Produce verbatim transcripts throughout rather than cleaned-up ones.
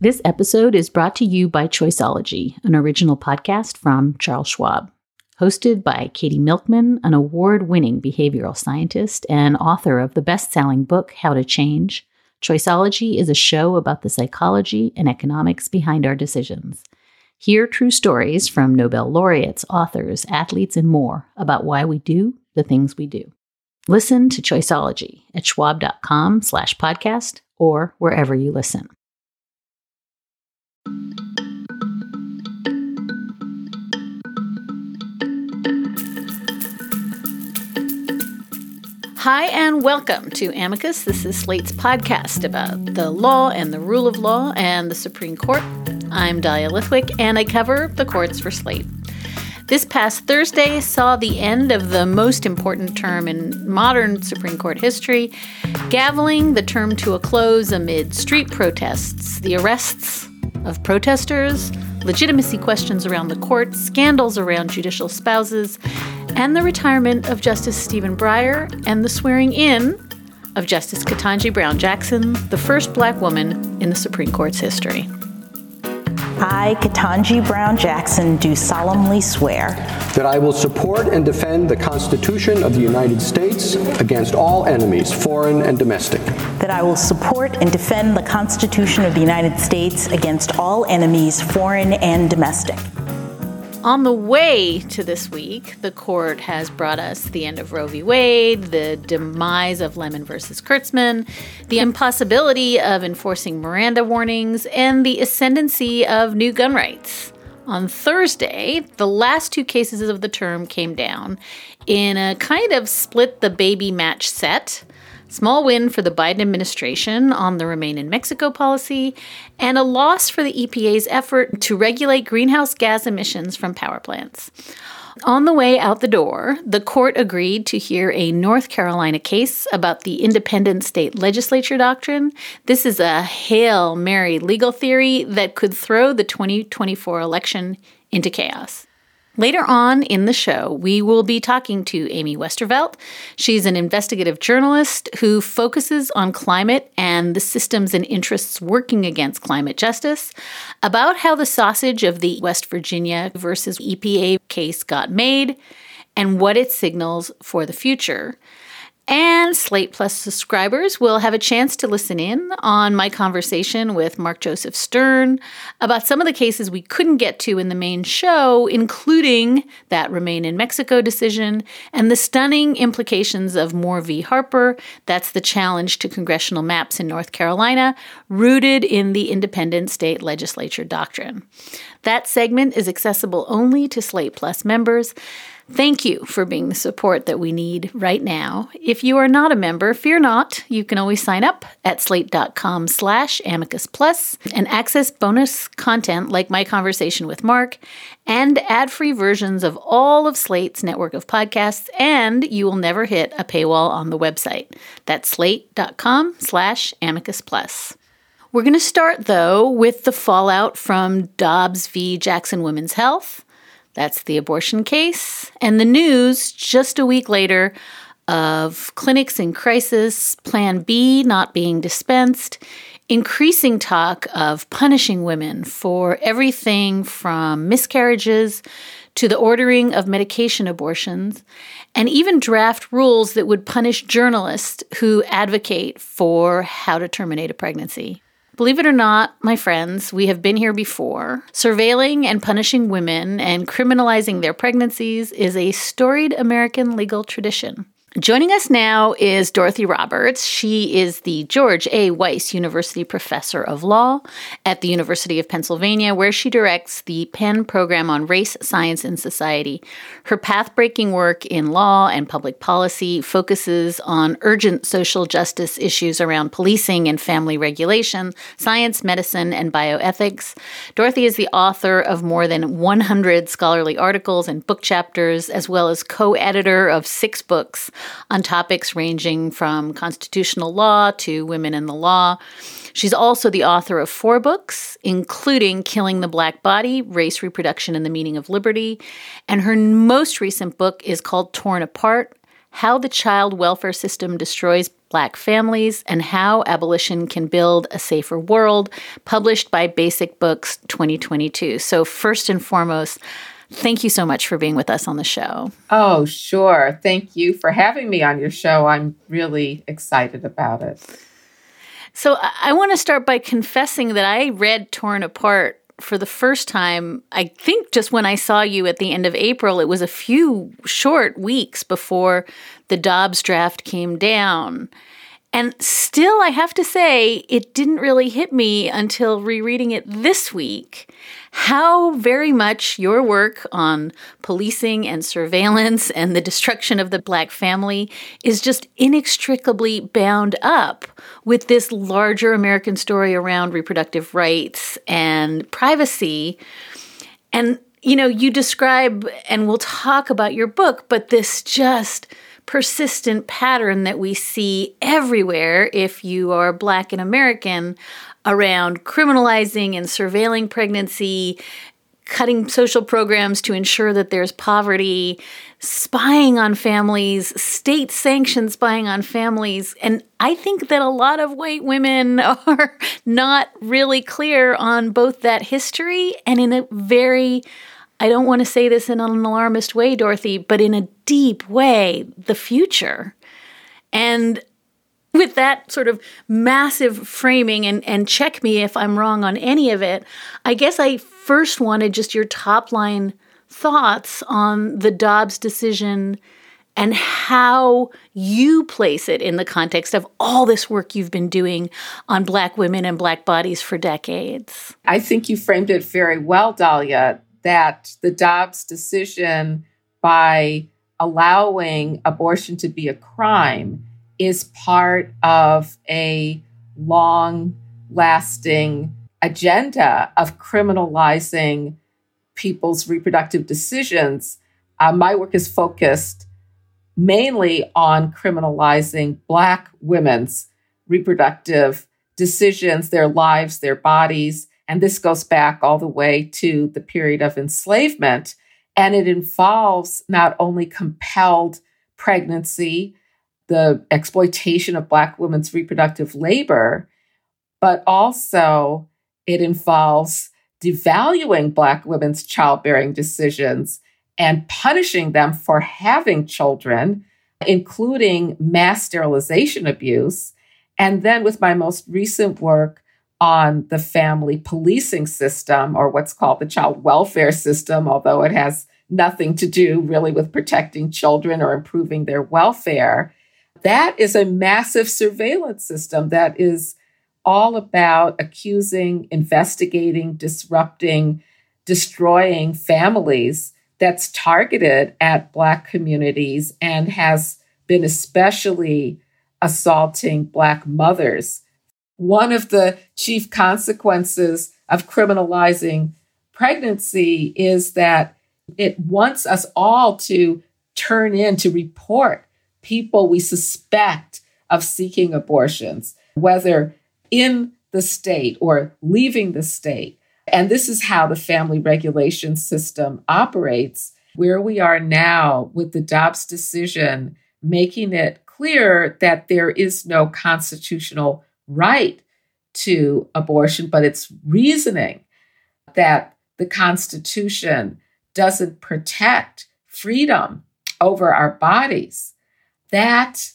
This episode is brought to you by Choiceology, an original podcast from Charles Schwab. Hosted by Katie Milkman, an award-winning behavioral scientist and author of the best-selling book, How to Change, Choiceology is a show about the psychology and economics behind our decisions. Hear true stories from Nobel laureates, authors, athletes, and more about why we do the things we do. Listen to Choiceology at schwab.com slash podcast or wherever you listen. Hi, and welcome to Amicus. This is Slate's podcast about the law and the rule of law and the Supreme Court. I'm Dahlia Lithwick, and I cover the courts for Slate. This past Thursday saw the end of the most important term in modern Supreme Court history, gaveling the term to a close amid street protests, the arrests of protesters, legitimacy questions around the court, scandals around judicial spouses, and the retirement of Justice Stephen Breyer and the swearing in of Justice Ketanji Brown Jackson, the first Black woman in the Supreme Court's history. I, Ketanji Brown Jackson, do solemnly swear that I will support and defend the Constitution of the United States against all enemies, foreign and domestic. That I will support and defend the Constitution of the United States against all enemies, foreign and domestic. On the way to this week, the court has brought us the end of Roe v. Wade, the demise of Lemon versus Kurtzman, the impossibility of enforcing Miranda warnings, and the ascendancy of new gun rights. On Thursday, the last two cases of the term came down in a kind of split the baby match set. Small win for the Biden administration on the Remain in Mexico policy, and a loss for the E P A's effort to regulate greenhouse gas emissions from power plants. On the way out the door, the court agreed to hear a North Carolina case about the independent state legislature doctrine. This is a Hail Mary legal theory that could throw the twenty twenty-four election into chaos. Later on in the show, we will be talking to Amy Westervelt. She's an investigative journalist who focuses on climate and the systems and interests working against climate justice, about how the sausage of the West Virginia versus E P A case got made and what it signals for the future. And Slate Plus subscribers will have a chance to listen in on my conversation with Mark Joseph Stern about some of the cases we couldn't get to in the main show, including that Remain in Mexico decision and the stunning implications of Moore v. Harper. That's the challenge to congressional maps in North Carolina, rooted in the independent state legislature doctrine. That segment is accessible only to Slate Plus members. Thank you for being the support that we need right now. If you are not a member, fear not. You can always sign up at slate.com slash amicus plus and access bonus content like my conversation with Mark and ad-free versions of all of Slate's network of podcasts, and you will never hit a paywall on the website. That's slate.com slash amicus plus. We're going to start, though, with the fallout from Dobbs v. Jackson Women's Health. That's the abortion case. And the news just a week later of clinics in crisis, Plan B not being dispensed, increasing talk of punishing women for everything from miscarriages to the ordering of medication abortions, and even draft rules that would punish journalists who advocate for how to terminate a pregnancy. Believe it or not, my friends, we have been here before. Surveilling and punishing women and criminalizing their pregnancies is a storied American legal tradition. Joining us now is Dorothy Roberts. She is the George A. Weiss University Professor of Law at the University of Pennsylvania, where she directs the Penn Program on Race, Science, and Society. Her path-breaking work in law and public policy focuses on urgent social justice issues around policing and family regulation, science, medicine, and bioethics. Dorothy is the author of more than one hundred scholarly articles and book chapters, as well as co-editor of six books on topics ranging from constitutional law to women in the law. She's also the author of four books, including Killing the Black Body, Race, Reproduction, and the Meaning of Liberty. And her most recent book is called Torn Apart, How the Child Welfare System Destroys Black Families and How Abolition Can Build a Safer World, published by Basic Books twenty twenty-two. So first and foremost, thank you so much for being with us on the show. Oh, sure. Thank you for having me on your show. I'm really excited about it. So I want to start by confessing that I read Torn Apart for the first time, I think just when I saw you at the end of April. It was a few short weeks before the Dobbs draft came down. And still, I have to say, it didn't really hit me until rereading it this week, how very much your work on policing and surveillance and the destruction of the Black family is just inextricably bound up with this larger American story around reproductive rights and privacy. And, you know, you describe, and we'll talk about your book, but this just persistent pattern that we see everywhere if you are Black and American around criminalizing and surveilling pregnancy, cutting social programs to ensure that there's poverty, spying on families, state-sanctioned spying on families. And I think that a lot of white women are not really clear on both that history and in a very, I don't want to say this in an alarmist way, Dorothy, but in a deep way, the future. And with that sort of massive framing, and, and check me if I'm wrong on any of it, I guess I first wanted just your top line thoughts on the Dobbs decision and how you place it in the context of all this work you've been doing on Black women and Black bodies for decades. I think you framed it very well, Dahlia, that the Dobbs decision, by allowing abortion to be a crime, is part of a long-lasting agenda of criminalizing people's reproductive decisions. Uh, my work is focused mainly on criminalizing Black women's reproductive decisions, their lives, their bodies. And this goes back all the way to the period of enslavement. And it involves not only compelled pregnancy, the exploitation of Black women's reproductive labor, but also it involves devaluing Black women's childbearing decisions and punishing them for having children, including mass sterilization abuse. And then with my most recent work on the family policing system, or what's called the child welfare system, although it has nothing to do really with protecting children or improving their welfare, that is a massive surveillance system that is all about accusing, investigating, disrupting, destroying families, that's targeted at Black communities and has been especially assaulting Black mothers. One of the chief consequences of criminalizing pregnancy is that it wants us all to turn in to report people we suspect of seeking abortions, whether in the state or leaving the state. And this is how the family regulation system operates. Where we are now with the Dobbs decision, making it clear that there is no constitutional right to abortion, but it's reasoning that the Constitution doesn't protect freedom over our bodies. That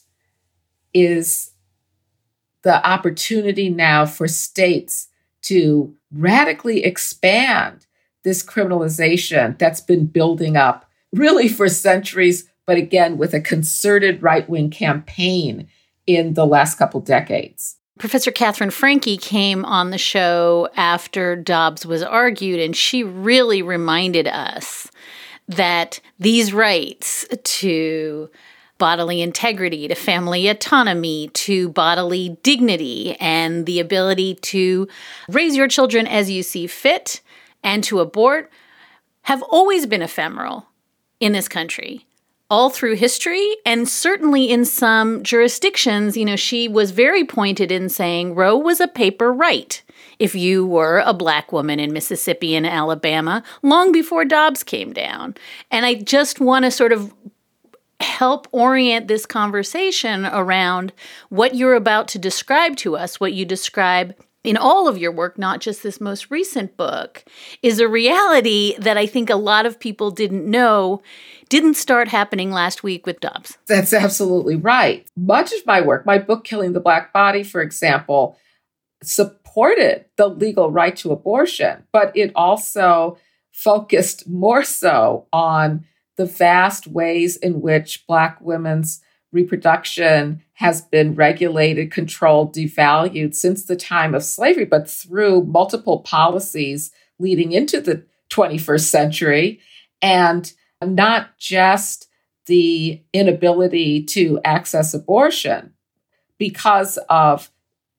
is the opportunity now for states to radically expand this criminalization that's been building up really for centuries, but again, with a concerted right-wing campaign in the last couple decades. Professor Katherine Franke came on the show after Dobbs was argued, and she really reminded us that these rights to bodily integrity, to family autonomy, to bodily dignity, and the ability to raise your children as you see fit and to abort have always been ephemeral in this country, all through history, and certainly in some jurisdictions. You know, she was very pointed in saying Roe was a paper right if you were a Black woman in Mississippi and Alabama long before Dobbs came down. And I just want to sort of help orient this conversation around what you're about to describe to us, what you describe in all of your work, not just this most recent book, is a reality that I think a lot of people didn't know didn't start happening last week with Dobbs. That's absolutely right. Much of my work, my book, Killing the Black Body, for example, supported the legal right to abortion, but it also focused more so on the vast ways in which Black women's reproduction has been regulated, controlled, devalued since the time of slavery, but through multiple policies leading into the twenty-first century, and not just the inability to access abortion because of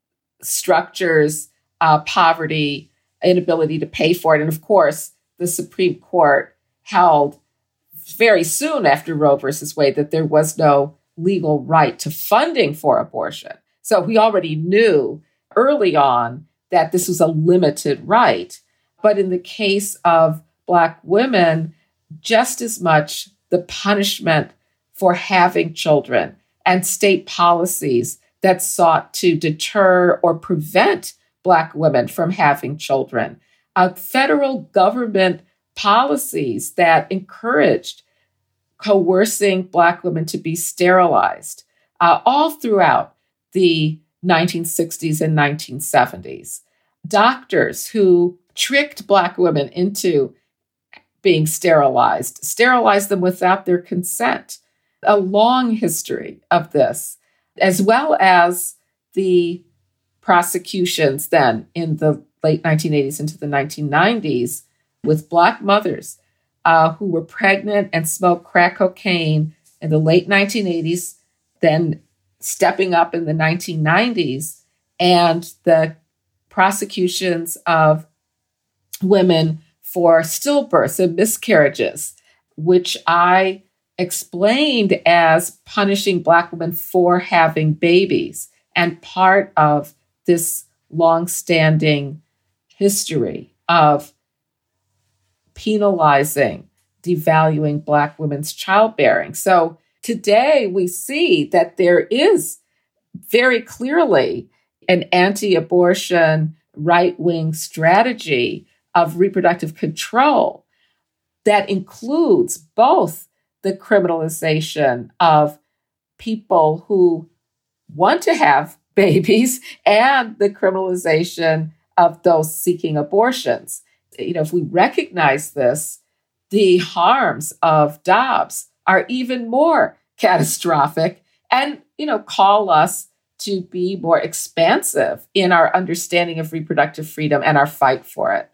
structures, uh, poverty, inability to pay for it. And of course, the Supreme Court held very soon after Roe versus Wade that there was no legal right to funding for abortion. So we already knew early on that this was a limited right. But in the case of Black women, just as much the punishment for having children and state policies that sought to deter or prevent Black women from having children, uh, federal government policies that encouraged coercing Black women to be sterilized, uh, all throughout the nineteen sixties and nineteen seventies. Doctors who tricked Black women into being sterilized, sterilized them without their consent. A long history of this, as well as the prosecutions then in the late nineteen eighties into the nineteen nineties with Black mothers uh, who were pregnant and smoked crack cocaine in the late nineteen eighties, then stepping up in the nineteen nineties, and the prosecutions of women for stillbirths and miscarriages, which I explained as punishing Black women for having babies, and part of this longstanding history of penalizing, devaluing Black women's childbearing. So today we see that there is very clearly an anti-abortion right-wing strategy of reproductive control that includes both the criminalization of people who want to have babies and the criminalization of those seeking abortions. You know, if we recognize this, the harms of Dobbs are even more catastrophic and, you know, call us to be more expansive in our understanding of reproductive freedom and our fight for it.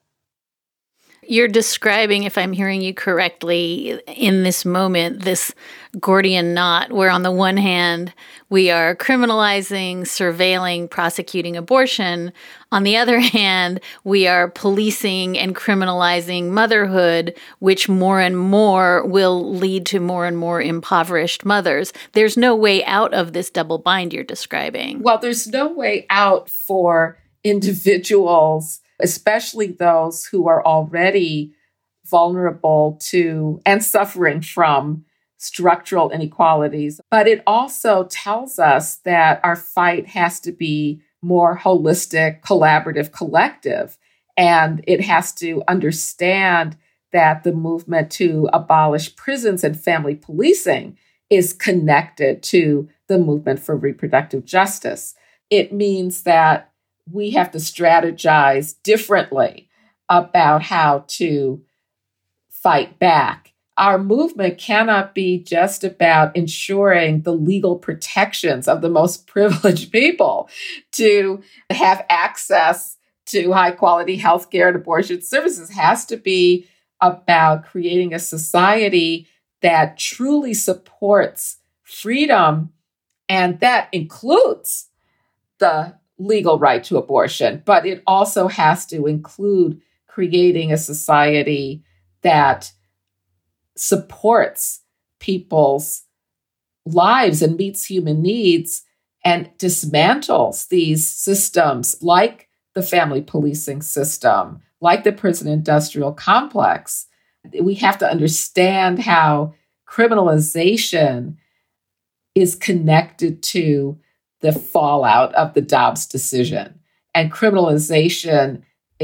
You're describing, if I'm hearing you correctly, in this moment, this Gordian knot, where on the one hand, we are criminalizing, surveilling, prosecuting abortion. On the other hand, we are policing and criminalizing motherhood, which more and more will lead to more and more impoverished mothers. There's no way out of this double bind you're describing. Well, there's no way out for individuals, especially those who are already vulnerable to and suffering from structural inequalities. But it also tells us that our fight has to be more holistic, collaborative, collective. And it has to understand that the movement to abolish prisons and family policing is connected to the movement for reproductive justice. It means that we have to strategize differently about how to fight back. Our movement cannot be just about ensuring the legal protections of the most privileged people to have access to high quality healthcare and abortion services. It has to be about creating a society that truly supports freedom, and that includes the legal right to abortion, but it also has to include creating a society that supports people's lives and meets human needs and dismantles these systems like the family policing system, like the prison industrial complex. We have to understand how criminalization is connected to the fallout of the Dobbs decision. And criminalization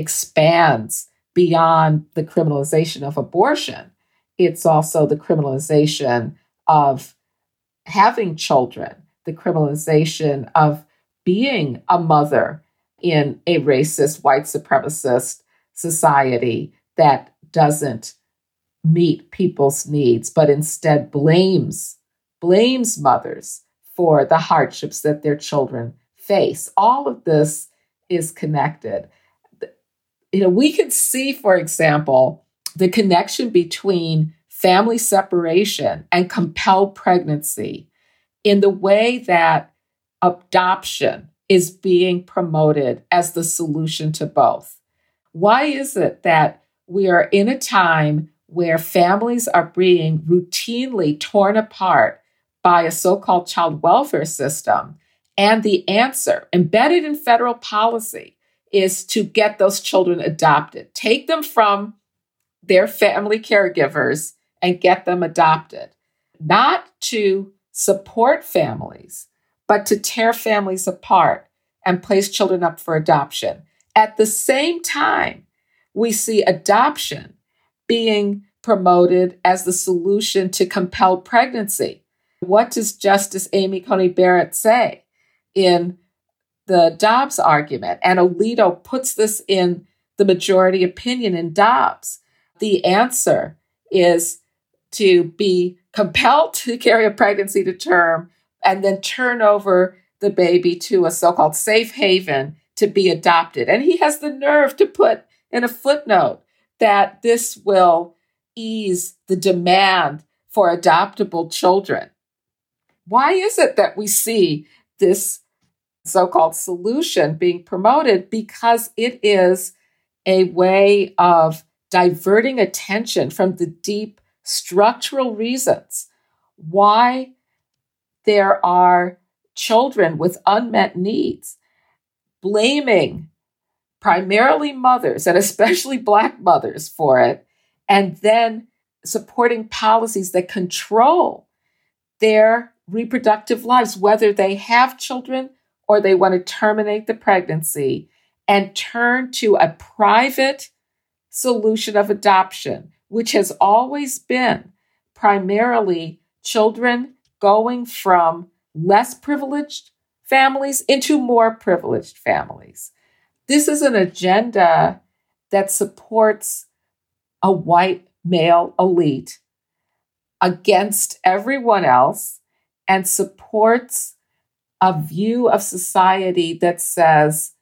expands beyond the criminalization of abortion. It's also the criminalization of having children, the criminalization of being a mother in a racist, white supremacist society that doesn't meet people's needs, but instead blames, blames mothers for the hardships that their children face. All of this is connected. You know, we can see, for example, the connection between family separation and compelled pregnancy in the way that adoption is being promoted as the solution to both. Why is it that we are in a time where families are being routinely torn apart by a so-called child welfare system, and the answer embedded in federal policy is to get those children adopted, take them from their family caregivers and get them adopted, not to support families, but to tear families apart and place children up for adoption. At the same time, we see adoption being promoted as the solution to compelled pregnancy. What does Justice Amy Coney Barrett say in the Dobbs argument? And Alito puts this in the majority opinion in Dobbs. The answer is to be compelled to carry a pregnancy to term and then turn over the baby to a so-called safe haven to be adopted. And he has the nerve to put in a footnote that this will ease the demand for adoptable children. Why is it that we see this so-called solution being promoted? Because it is a way of diverting attention from the deep structural reasons why there are children with unmet needs, blaming primarily mothers and especially Black mothers for it, and then supporting policies that control their reproductive lives, whether they have children or they want to terminate the pregnancy, and turn to a private solution of adoption, which has always been primarily children going from less privileged families into more privileged families. This is an agenda that supports a white male elite against everyone else and supports a view of society that says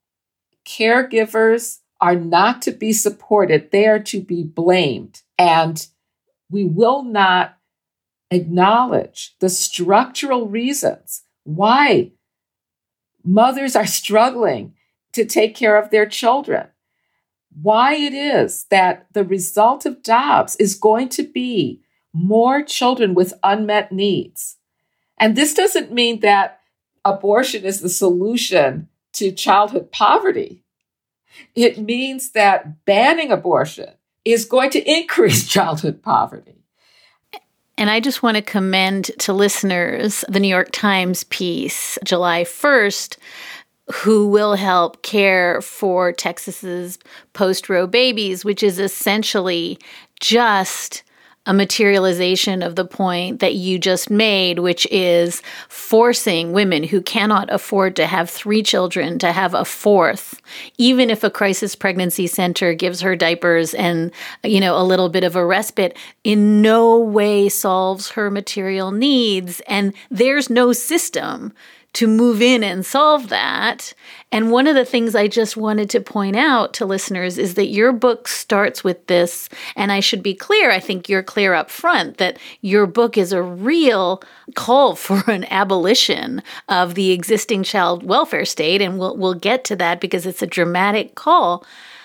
caregivers are not to be supported, they are to be blamed. And we will not acknowledge the structural reasons why mothers are struggling to take care of their children, why it is that the result of Dobbs is going to be more children with unmet needs. And this doesn't mean that abortion is the solution to childhood poverty. It means that banning abortion is going to increase childhood poverty. And I just want to commend to listeners the New York Times piece, July first, who will help care for Texas's post-Roe babies, which is essentially just a materialization of the point that you just made, which is forcing women who cannot afford to have three children to have a fourth, even if a crisis pregnancy center gives her diapers and, you know, a little bit of a respite, in no way solves her material needs. And there's no system to move in and solve that. And one of the things I just wanted to point out to listeners is that your book starts with this, and I should be clear, I think you're clear up front, that your book is a real call for an abolition of the existing child welfare state, and we'll we'll get to that because it's a dramatic call.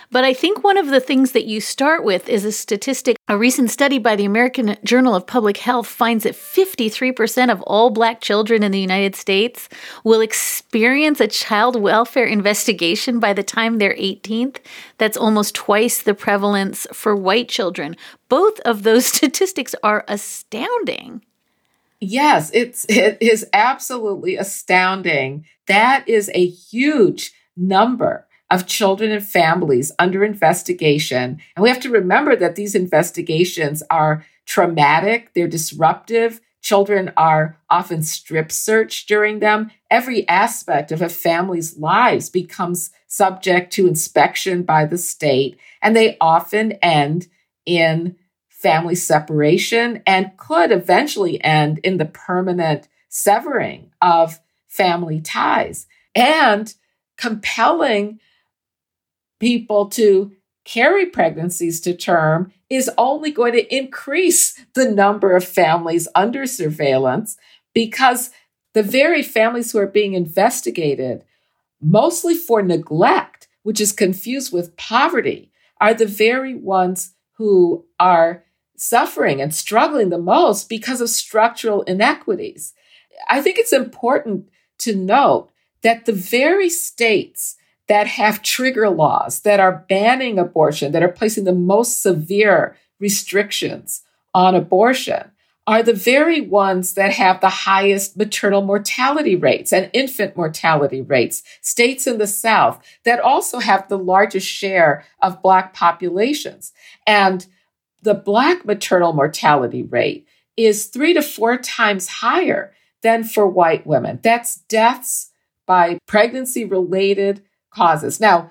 But I think one of the things that you start with is a statistic. A recent study by the American Journal of Public Health finds that fifty-three percent of all Black children in the United States will experience a child welfare investigation by the time they're eighteenth. That's almost twice the prevalence for white children. Both of those statistics are astounding. Yes, it's it is absolutely astounding. That is a huge number of children and families under investigation. And we have to remember that these investigations are traumatic, they're disruptive. Children are often strip searched during them. Every aspect of a family's lives becomes subject to inspection by the state, and they often end in family separation and could eventually end in the permanent severing of family ties. And compelling people to carry pregnancies to term is only going to increase the number of families under surveillance, because the very families who are being investigated, mostly for neglect, which is confused with poverty, are the very ones who are suffering and struggling the most because of structural inequities. I think it's important to note that the very states that have trigger laws, that are banning abortion, that are placing the most severe restrictions on abortion, are the very ones that have the highest maternal mortality rates and infant mortality rates. States in the South that also have the largest share of Black populations. And the Black maternal mortality rate is three to four times higher than for white women. That's deaths by pregnancy-related causes. Now,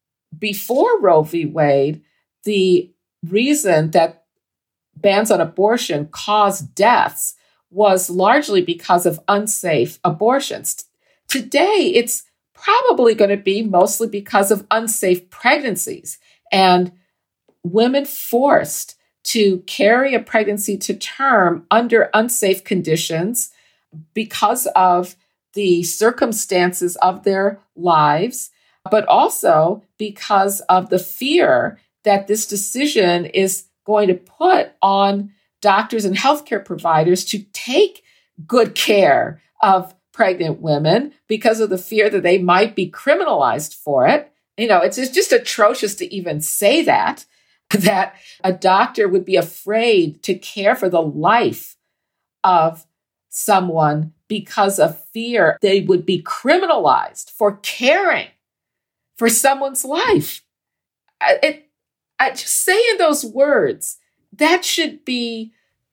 before Roe v. Wade, the reason that bans on abortion caused deaths was largely because of unsafe abortions. Today, it's probably going to be mostly because of unsafe pregnancies and women forced to carry a pregnancy to term under unsafe conditions because of the circumstances of their lives, but also because of the fear that this decision is going to put on doctors and healthcare providers to take good care of pregnant women because of the fear that they might be criminalized for it. You know, it's, it's just atrocious to even say that, that a doctor would be afraid to care for the life of someone because of fear they would be criminalized for caring for someone's life. It, I just saying those words, that should be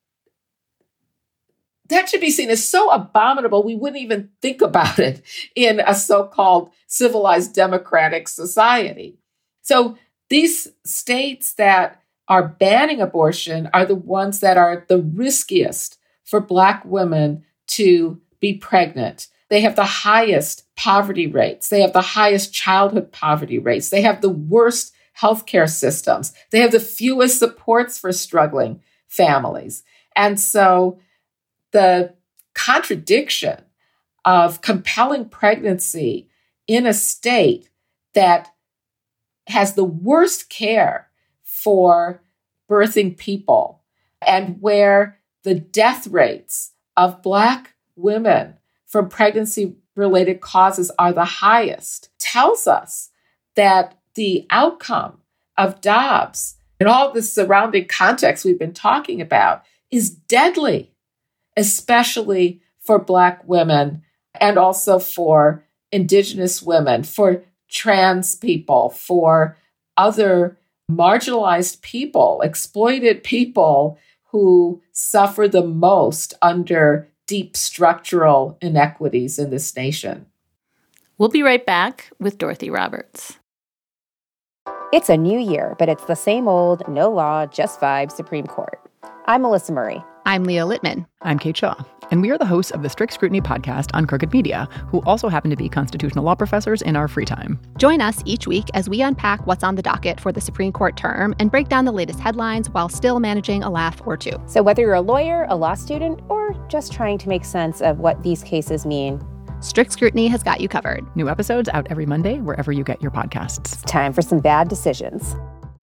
that should be seen as so abominable we wouldn't even think about it in a so-called civilized democratic society. So these states that are banning abortion are the ones that are the riskiest for Black women to be pregnant. They have the highest poverty rates. They have the highest childhood poverty rates. They have the worst healthcare systems. They have the fewest supports for struggling families. And so the contradiction of compelling pregnancy in a state that has the worst care for birthing people and where the death rates of Black women from pregnancy-related causes are the highest tells us that the outcome of Dobbs and all the surrounding context we've been talking about is deadly, especially for Black women and also for Indigenous women, for trans people, for other marginalized people, exploited people who suffer the most under deep structural inequities in this nation. We'll be right back with Dorothy Roberts. It's a new year, but it's the same old, no law, just vibe Supreme Court. I'm Melissa Murray. I'm Leah Littman. I'm Kate Shaw. And we are the hosts of the Strict Scrutiny podcast on Crooked Media, who also happen to be constitutional law professors in our free time. Join us each week as we unpack what's on the docket for the Supreme Court term and break down the latest headlines while still managing a laugh or two. So whether you're a lawyer, a law student, or just trying to make sense of what these cases mean, Strict Scrutiny has got you covered. New episodes out every Monday, wherever you get your podcasts. Time for some bad decisions.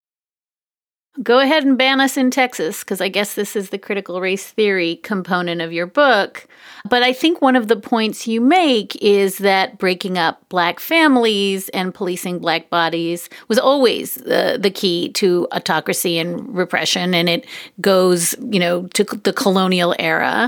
Go ahead and ban us in Texas, because I guess this is the critical race theory component of your book. But I think one of the points you make is that breaking up Black families and policing Black bodies was always the, the key to autocracy and repression. And it goes, you know, to the colonial era.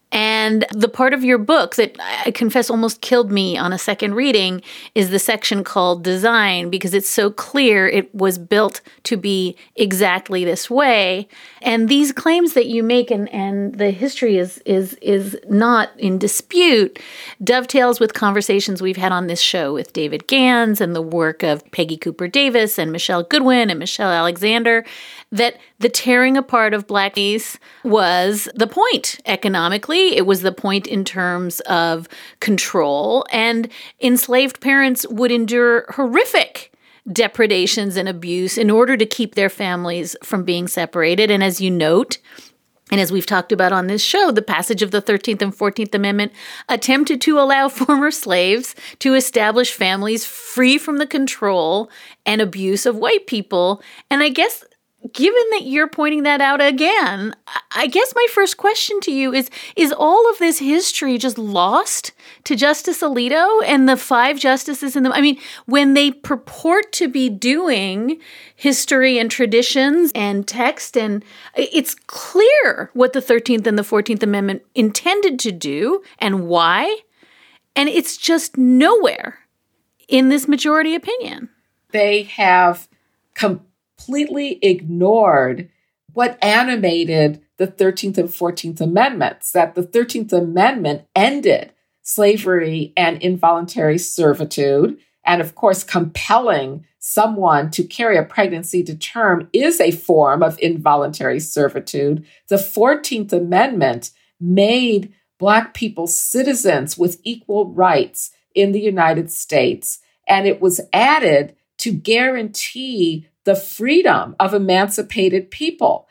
And the part of your book that I confess almost killed me on a second reading is the section called Design, because it's so clear it was built to be exactly this way. And these claims that you make, and, and the history is is is not in dispute, dovetails with conversations we've had on this show with David Gans and the work of Peggy Cooper Davis and Michelle Goodwin and Michelle Alexander, that the tearing apart of Blackies was the point economically. It was the point in terms of control, and enslaved parents would endure horrific depredations and abuse in order to keep their families from being separated. And as you note, and as we've talked about on this show, the passage of the thirteenth and fourteenth Amendment attempted to allow former slaves to establish families free from the control and abuse of white people. And I guess given that you're pointing that out again, I guess my first question to you is, is all of this history just lost to Justice Alito and the five justices in the, I mean, when they purport to be doing history and traditions and text, and it's clear what the thirteenth and the fourteenth Amendment intended to do and why, and it's just nowhere in this majority opinion. They have completely completely ignored what animated the thirteenth and fourteenth Amendments, that the thirteenth Amendment ended slavery and involuntary servitude. And of course, compelling someone to carry a pregnancy to term is a form of involuntary servitude. The fourteenth Amendment made Black people citizens with equal rights in the United States. And it was added to guarantee the freedom of emancipated people.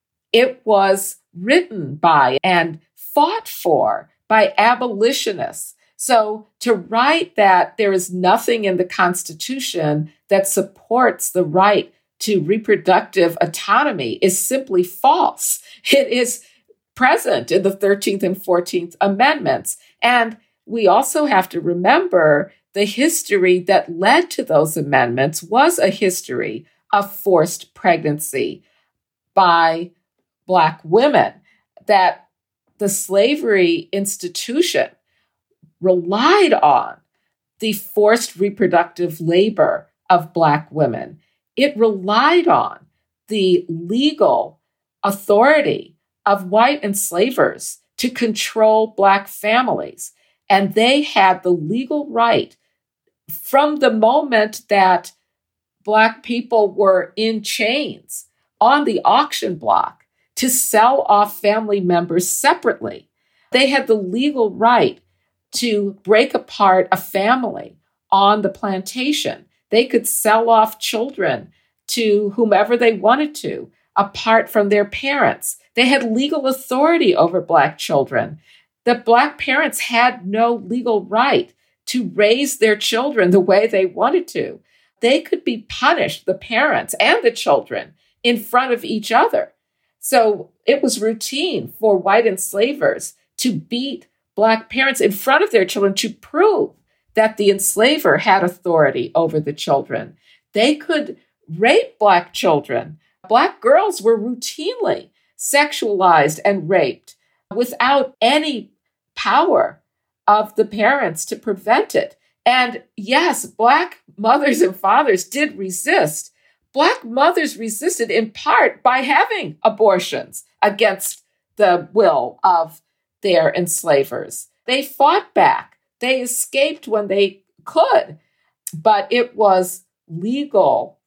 It was written by and fought for by abolitionists. So to write that there is nothing in the Constitution that supports the right to reproductive autonomy is simply false. It is present in the thirteenth and fourteenth Amendments. And we also have to remember the history that led to those amendments was a history of forced pregnancy by Black women, that the slavery institution relied on the forced reproductive labor of Black women. It relied on the legal authority of white enslavers to control Black families. And they had the legal right from the moment that Black people were in chains on the auction block to sell off family members separately. They had the legal right to break apart a family on the plantation. They could sell off children to whomever they wanted to, apart from their parents. They had legal authority over Black children. The Black parents had no legal right to raise their children the way they wanted to. They could be punished, the parents and the children, in front of each other. So it was routine for white enslavers to beat Black parents in front of their children to prove that the enslaver had authority over the children. They could rape Black children. Black girls were routinely sexualized and raped without any power of the parents to prevent it. And yes, Black mothers and fathers did resist. Black mothers resisted in part by having abortions against the will of their enslavers. They fought back. They escaped when they could, but it was legal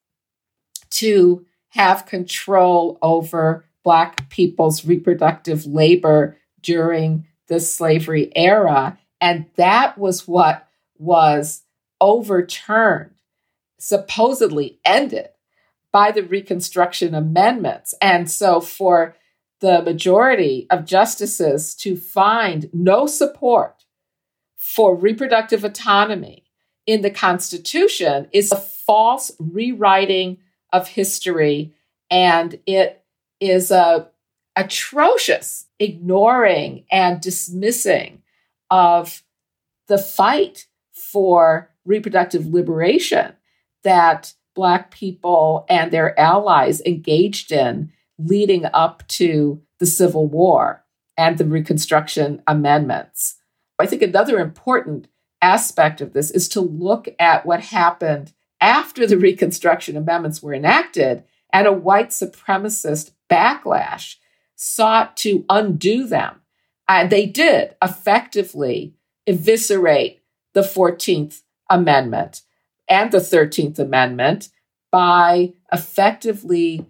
to have control over Black people's reproductive labor during the slavery era. And that was what was overturned, supposedly ended by the Reconstruction Amendments. And so for the majority of justices to find no support for reproductive autonomy in the Constitution is a false rewriting of history, and it is a atrocious ignoring and dismissing of the fight for reproductive liberation that Black people and their allies engaged in leading up to the Civil War and the Reconstruction Amendments. I think another important aspect of this is to look at what happened after the Reconstruction Amendments were enacted and a white supremacist backlash sought to undo them. And they did effectively eviscerate the fourteenth Amendment and the thirteenth Amendment by effectively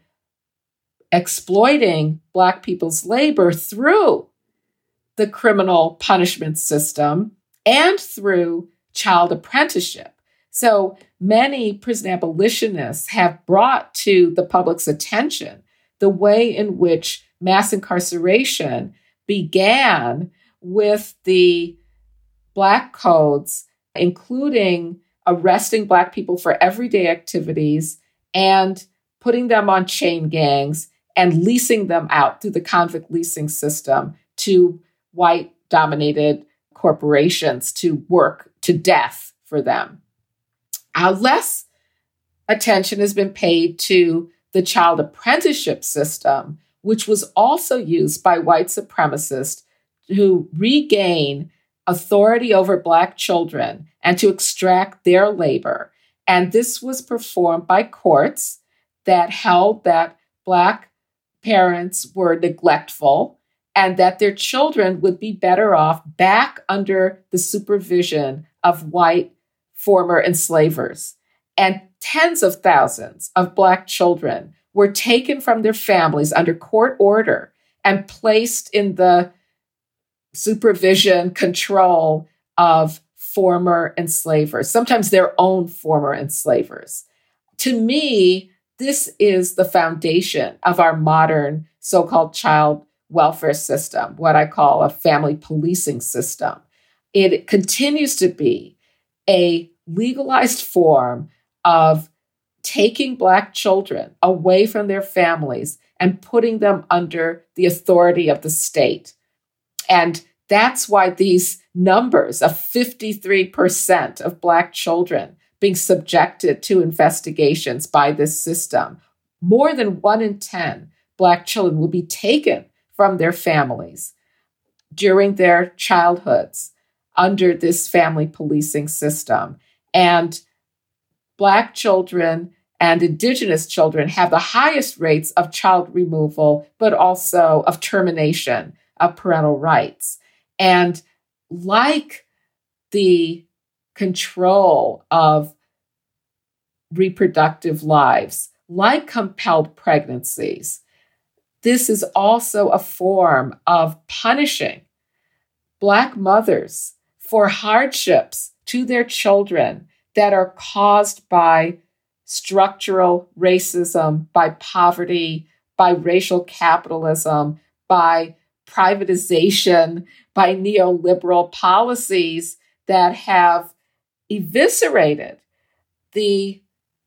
exploiting Black people's labor through the criminal punishment system and through child apprenticeship. So many prison abolitionists have brought to the public's attention the way in which mass incarceration began with the Black codes, including arresting Black people for everyday activities and putting them on chain gangs and leasing them out through the convict leasing system to white-dominated corporations to work to death for them. Uh, less attention has been paid to the child apprenticeship system, which was also used by white supremacists to regain authority over Black children and to extract their labor. And this was performed by courts that held that Black parents were neglectful and that their children would be better off back under the supervision of white former enslavers. And tens of thousands of Black children were taken from their families under court order and placed in the supervision, control of former enslavers, sometimes their own former enslavers. To me, this is the foundation of our modern so-called child welfare system, what I call a family policing system. It continues to be a legalized form of taking Black children away from their families and putting them under the authority of the state. And that's why these numbers of fifty-three percent of Black children being subjected to investigations by this system, more than one in ten Black children will be taken from their families during their childhoods under this family policing system. And Black children and Indigenous children have the highest rates of child removal, but also of termination of parental rights. And like the control of reproductive lives, like compelled pregnancies, this is also a form of punishing Black mothers for hardships to their children that are caused by structural racism, by poverty, by racial capitalism, by privatization, by neoliberal policies that have eviscerated the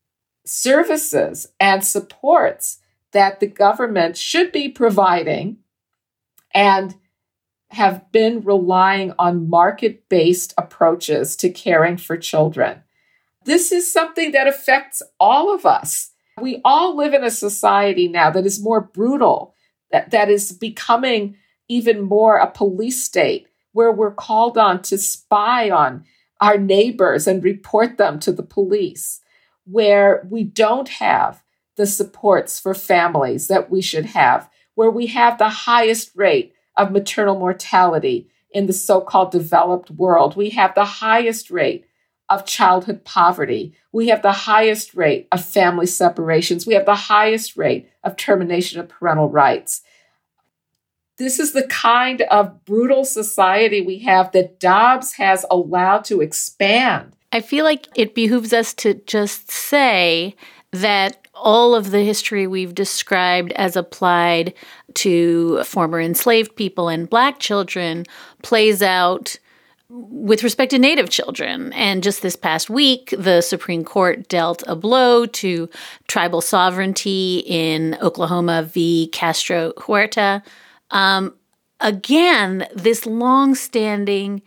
services and supports that the government should be providing and have been relying on market-based approaches to caring for children. This is something that affects all of us. We all live in a society now that is more brutal, that, that is becoming even more a police state, where we're called on to spy on our neighbors and report them to the police, where we don't have the supports for families that we should have, where we have the highest rate of maternal mortality in the so-called developed world. We have the highest rate of childhood poverty. We have the highest rate of family separations. We have the highest rate of termination of parental rights. This is the kind of brutal society we have that Dobbs has allowed to expand. I feel like it behooves us to just say that all of the history we've described as applied to former enslaved people and Black children plays out with respect to Native children. And just this past week, the Supreme Court dealt a blow to tribal sovereignty in Oklahoma v. Castro Huerta. Um, again, this longstanding,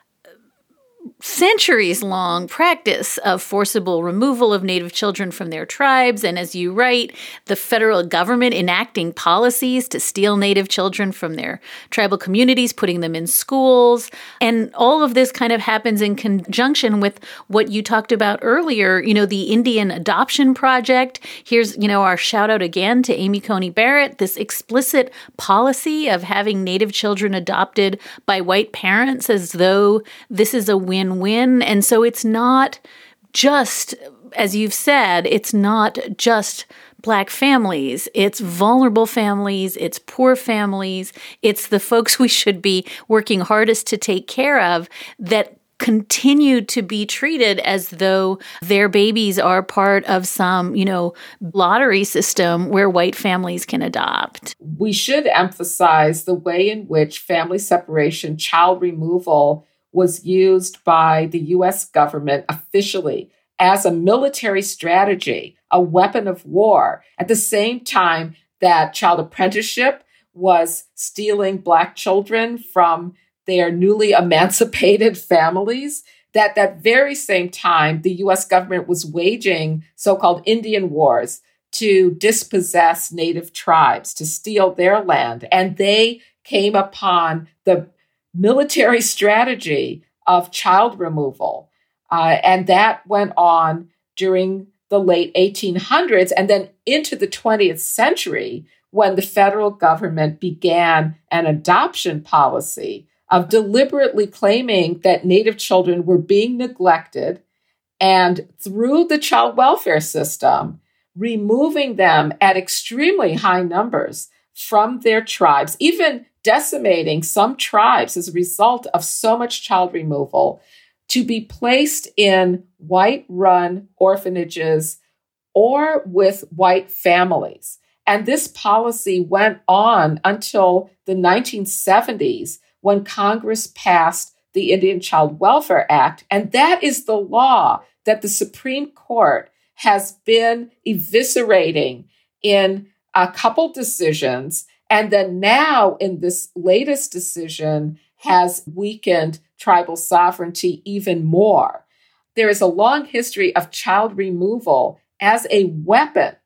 centuries-long practice of forcible removal of Native children from their tribes. And as you write, the federal government enacting policies to steal Native children from their tribal communities, putting them in schools. And all of this kind of happens in conjunction with what you talked about earlier, you know, the Indian Adoption Project. Here's, you know, our shout out again to Amy Coney Barrett, this explicit policy of having Native children adopted by white parents as though this is a win win. And so it's not just, as you've said, it's not just Black families. It's vulnerable families. It's poor families. It's the folks we should be working hardest to take care of that continue to be treated as though their babies are part of some, you know, lottery system where white families can adopt. We should emphasize the way in which family separation, child removal was used by the U S government officially as a military strategy, a weapon of war, at the same time that child apprenticeship was stealing Black children from their newly emancipated families. That that very same time, the U S government was waging so-called Indian wars to dispossess Native tribes, to steal their land. And they came upon the military strategy of child removal. Uh, and that went on during the late eighteen hundreds and then into the twentieth century when the federal government began an adoption policy of deliberately claiming that Native children were being neglected and through the child welfare system, removing them at extremely high numbers from their tribes, even decimating some tribes as a result of so much child removal, to be placed in white-run orphanages or with white families. And this policy went on until the nineteen seventies when Congress passed the Indian Child Welfare Act. And that is the law that the Supreme Court has been eviscerating in a couple decisions. And then now in this latest decision has weakened tribal sovereignty even more. There is a long history of child removal as a weapon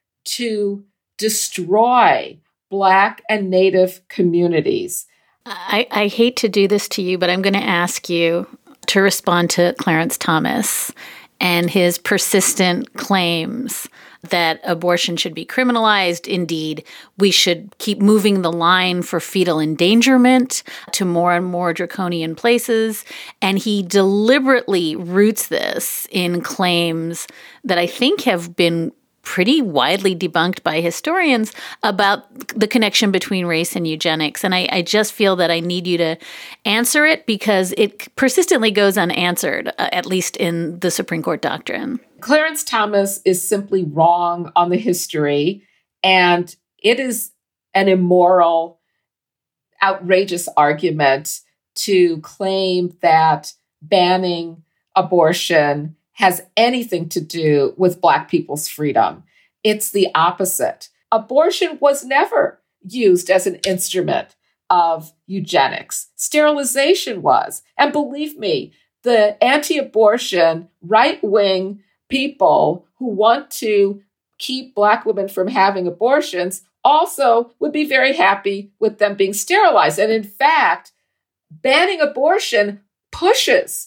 to destroy Black and Native communities. I, I hate to do this to you, but I'm going to ask you to respond to Clarence Thomas and his persistent claims that abortion should be criminalized. Indeed, we should keep moving the line for fetal endangerment to more and more draconian places. And he deliberately roots this in claims that I think have been pretty widely debunked by historians about the connection between race and eugenics. And I, I just feel that I need you to answer it because it persistently goes unanswered, uh, at least in the Supreme Court doctrine. Clarence Thomas is simply wrong on the history, and it is an immoral, outrageous argument to claim that banning abortion has anything to do with Black people's freedom. It's the opposite. Abortion was never used as an instrument of eugenics. Sterilization was. And believe me, the anti-abortion right-wing people who want to keep Black women from having abortions also would be very happy with them being sterilized. And in fact, banning abortion pushes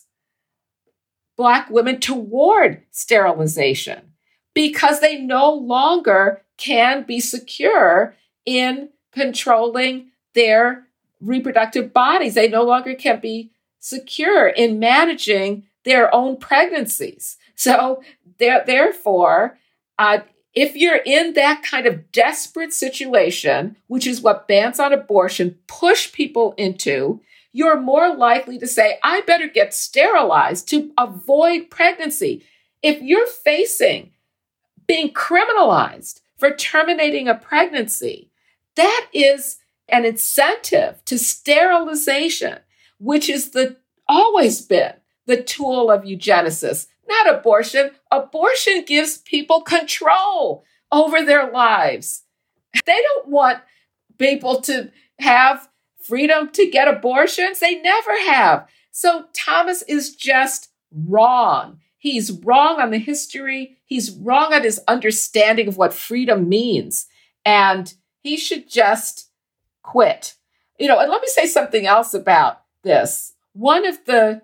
Black women toward sterilization because they no longer can be secure in controlling their reproductive bodies. They no longer can be secure in managing their own pregnancies. So therefore, uh, if you're in that kind of desperate situation, which is what bans on abortion push people into, you're more likely to say, I better get sterilized to avoid pregnancy. If you're facing being criminalized for terminating a pregnancy, that is an incentive to sterilization, which is the always been the tool of eugenicists, not abortion. Abortion gives people control over their lives. They don't want people to have freedom to get abortions. They never have. So Thomas is just wrong. He's wrong on the history. He's wrong on his understanding of what freedom means. And he should just quit. You know, and let me say something else about this. One of the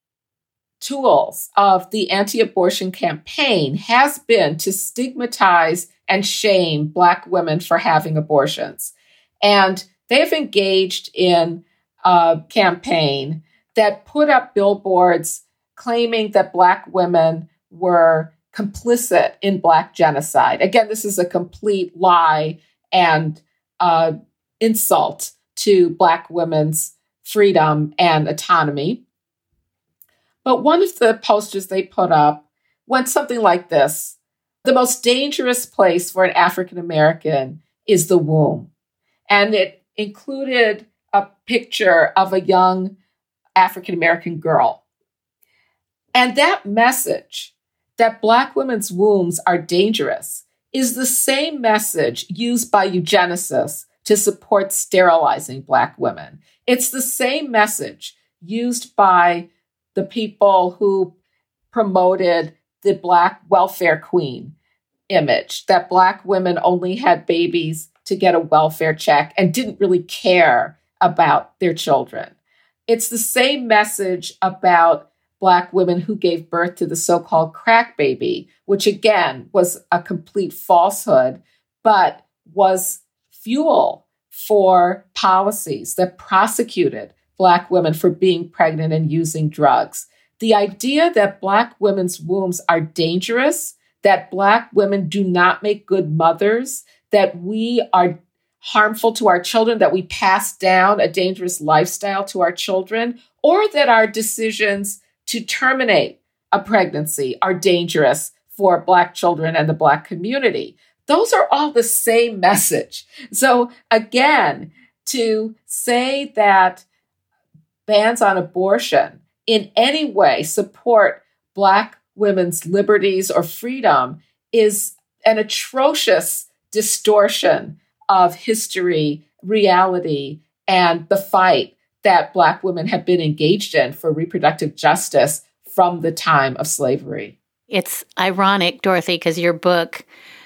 tools of the anti-abortion campaign has been to stigmatize and shame Black women for having abortions. And they have engaged in a campaign that put up billboards claiming that Black women were complicit in Black genocide. Again, this is a complete lie and uh, insult to Black women's freedom and autonomy. But one of the posters they put up went something like this: the most dangerous place for an African American is the womb. And it included a picture of a young African American girl. And that message that Black women's wombs are dangerous is the same message used by eugenicists to support sterilizing Black women. It's the same message used by the people who promoted the Black welfare queen image, that Black women only had babies to get a welfare check and didn't really care about their children. It's the same message about Black women who gave birth to the so-called crack baby, which again was a complete falsehood, but was fuel for policies that prosecuted Black women for being pregnant and using drugs. The idea that Black women's wombs are dangerous, that Black women do not make good mothers, that we are harmful to our children, that we pass down a dangerous lifestyle to our children, or that our decisions to terminate a pregnancy are dangerous for Black children and the Black community. Those are all the same message. So again, to say that bans on abortion in any way support Black women's liberties or freedom is an atrocious distortion of history, reality, and the fight that Black women have been engaged in for reproductive justice from the time of slavery. It's ironic, Dorothy, because your book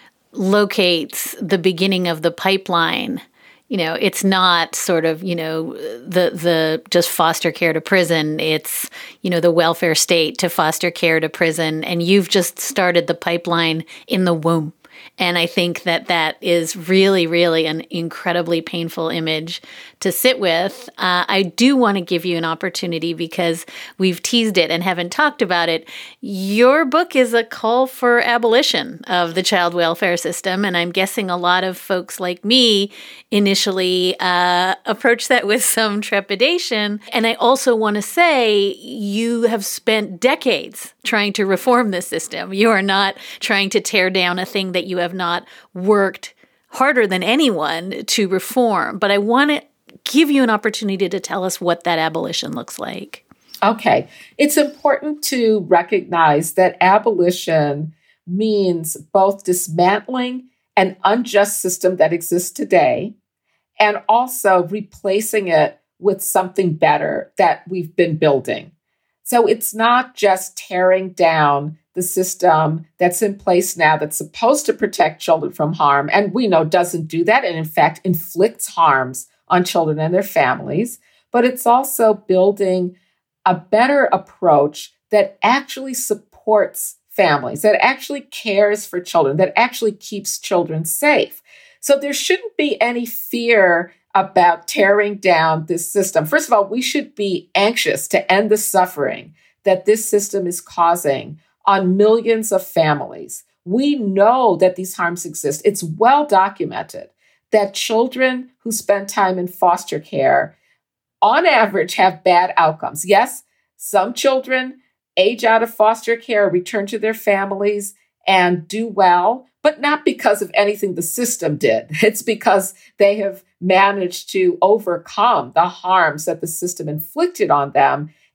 locates the beginning of the pipeline. You know, it's not sort of, you know, the the just foster care to prison. It's, you know, the welfare state to foster care to prison. And you've just started the pipeline in the womb. And I think that that is really, really an incredibly painful image to sit with. Uh, I do want to give you an opportunity, because we've teased it and haven't talked about it. Your book is a call for abolition of the child welfare system. And I'm guessing a lot of folks like me initially uh, approached that with some trepidation. And I also want to say you have spent decades trying to reform this system. You are not trying to tear down a thing that you have not worked harder than anyone to reform. But I want to give you an opportunity to tell us what that abolition looks like. Okay. It's important to recognize that abolition means both dismantling an unjust system that exists today and also replacing it with something better that we've been building. So it's not just tearing down the system that's in place now that's supposed to protect children from harm, and we know doesn't do that, and in fact inflicts harms on children and their families, but it's also building a better approach that actually supports families, that actually cares for children, that actually keeps children safe. So there shouldn't be any fear about tearing down this system. First of all, we should be anxious to end the suffering that this system is causing on millions of families. We know that these harms exist. It's well documented that children who spend time in foster care, on average, have bad outcomes. Yes, some children age out of foster care, return to their families, and do well, but not because of anything the system did. It's because they have managed to overcome the harms that the system inflicted on them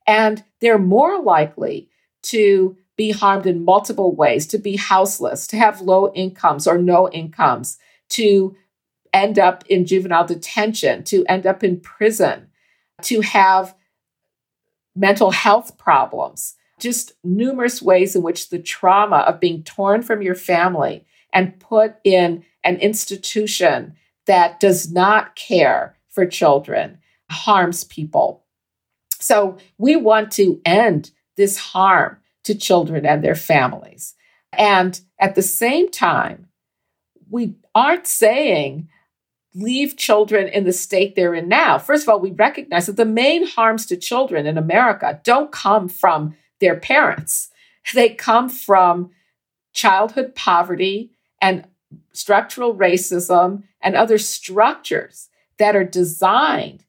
And they're more likely to be harmed in multiple ways, to be houseless, to have low incomes or no incomes, to end up in juvenile detention, to end up in prison, to have mental health problems, just numerous ways in which the trauma of being torn from your family and put in an institution that does not care for children harms people. So we want to end this harm to children and their families. And at the same time, we aren't saying leave children in the state they're in now. First of all, we recognize that the main harms to children in America don't come from their parents. They come from childhood poverty and structural racism and other structures that are designed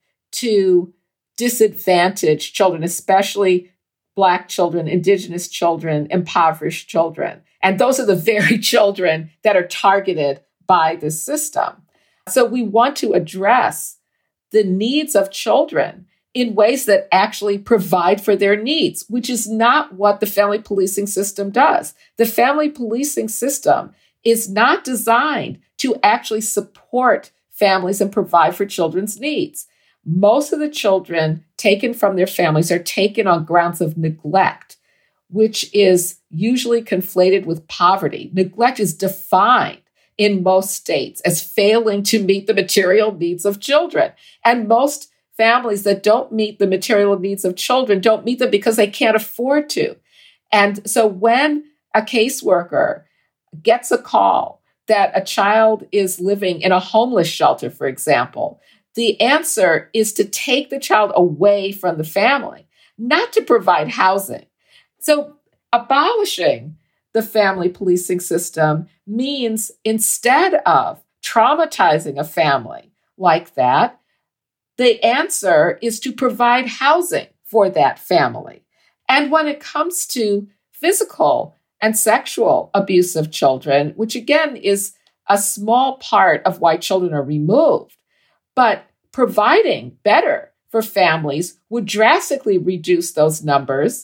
to disadvantage children, especially Black children, Indigenous children, impoverished children. And those are the very children that are targeted by this system. So we want to address the needs of children in ways that actually provide for their needs, which is not what the family policing system does. The family policing system is not designed to actually support families and provide for children's needs. Most of the children taken from their families are taken on grounds of neglect, which is usually conflated with poverty. Neglect is defined in most states as failing to meet the material needs of children. And most families that don't meet the material needs of children don't meet them because they can't afford to. And so when a caseworker gets a call that a child is living in a homeless shelter, for example, the answer is to take the child away from the family, not to provide housing. So abolishing the family policing system means instead of traumatizing a family like that, the answer is to provide housing for that family. And when it comes to physical and sexual abuse of children, which again is a small part of why children are removed, but providing better for families would drastically reduce those numbers.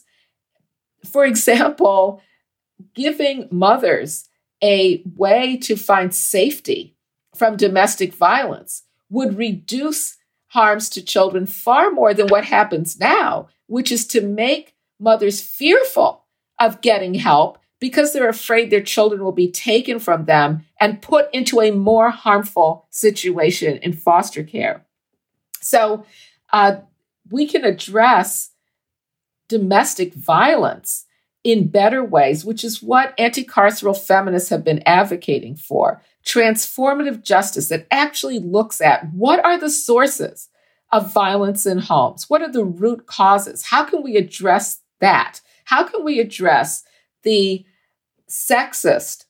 For example, giving mothers a way to find safety from domestic violence would reduce harms to children far more than what happens now, which is to make mothers fearful of getting help because they're afraid their children will be taken from them and put into a more harmful situation in foster care. So uh, we can address domestic violence in better ways, which is what anti-carceral feminists have been advocating for. Transformative justice that actually looks at what are the sources of violence in homes? What are the root causes? How can we address that? How can we address the sexist,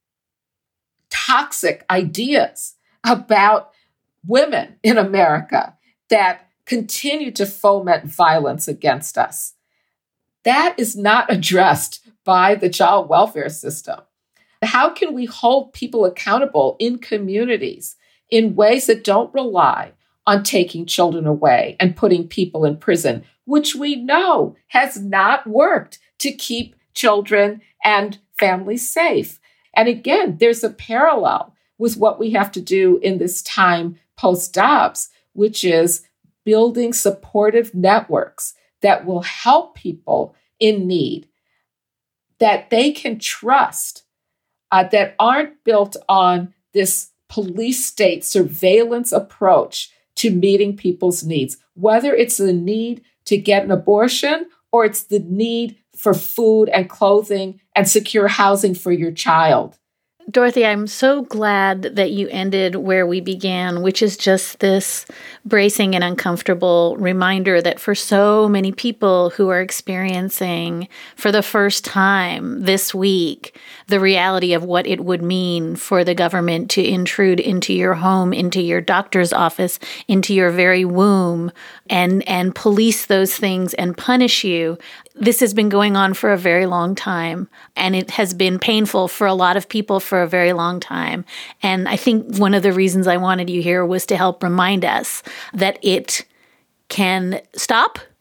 toxic ideas about women in America that continue to foment violence against us? That is not addressed by the child welfare system. How can we hold people accountable in communities in ways that don't rely on taking children away and putting people in prison, which we know has not worked to keep children and families safe? And again, there's a parallel with what we have to do in this time post-Dobbs, which is building supportive networks that will help people in need, that they can trust, uh, that aren't built on this police state surveillance approach to meeting people's needs, whether it's the need to get an abortion or it's the need for food and clothing and secure housing for your child. Dorothy, I'm so glad that you ended where we began, which is just this bracing and uncomfortable reminder that for so many people who are experiencing for the first time this week the reality of what it would mean for the government to intrude into your home, into your doctor's office, into your very womb, and, and police those things and punish you. This has been going on for a very long time, and it has been painful for a lot of people for a very long time. And I think one of the reasons I wanted you here was to help remind us that it can stop,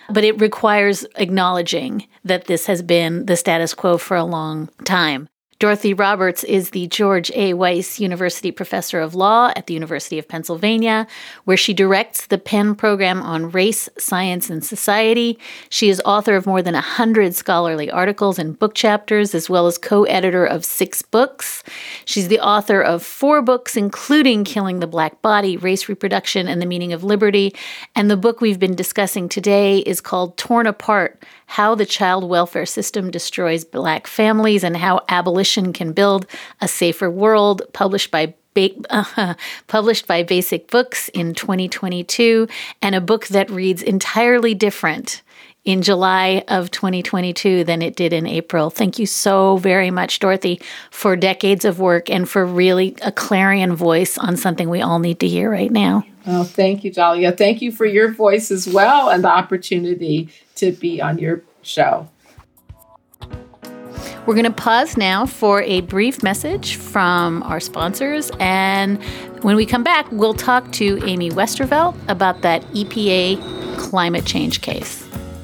but it requires acknowledging that this has been the status quo for a long time. Dorothy Roberts is the George A. Weiss University Professor of Law at the University of Pennsylvania, where she directs the Penn Program on Race, Science, and Society. She is author of more than one hundred scholarly articles and book chapters, as well as co-editor of six books. She's the author of four books, including Killing the Black Body, Race, Reproduction, and the Meaning of Liberty. And the book we've been discussing today is called Torn Apart: How the Child Welfare System Destroys Black Families and How Abolition Can Build a Safer World, published by ba- uh, published by Basic Books in twenty twenty-two, and a book that reads entirely different in July of twenty twenty-two than it did in April. Thank you so very much, Dorothy, for decades of work and for really a clarion voice on something we all need to hear right now. Oh, thank you, Dahlia. Thank you for your voice as well and the opportunity to be on your show. We're going to pause now for a brief message from our sponsors, and when we come back, we'll talk to Amy Westervelt about that E P A climate change case.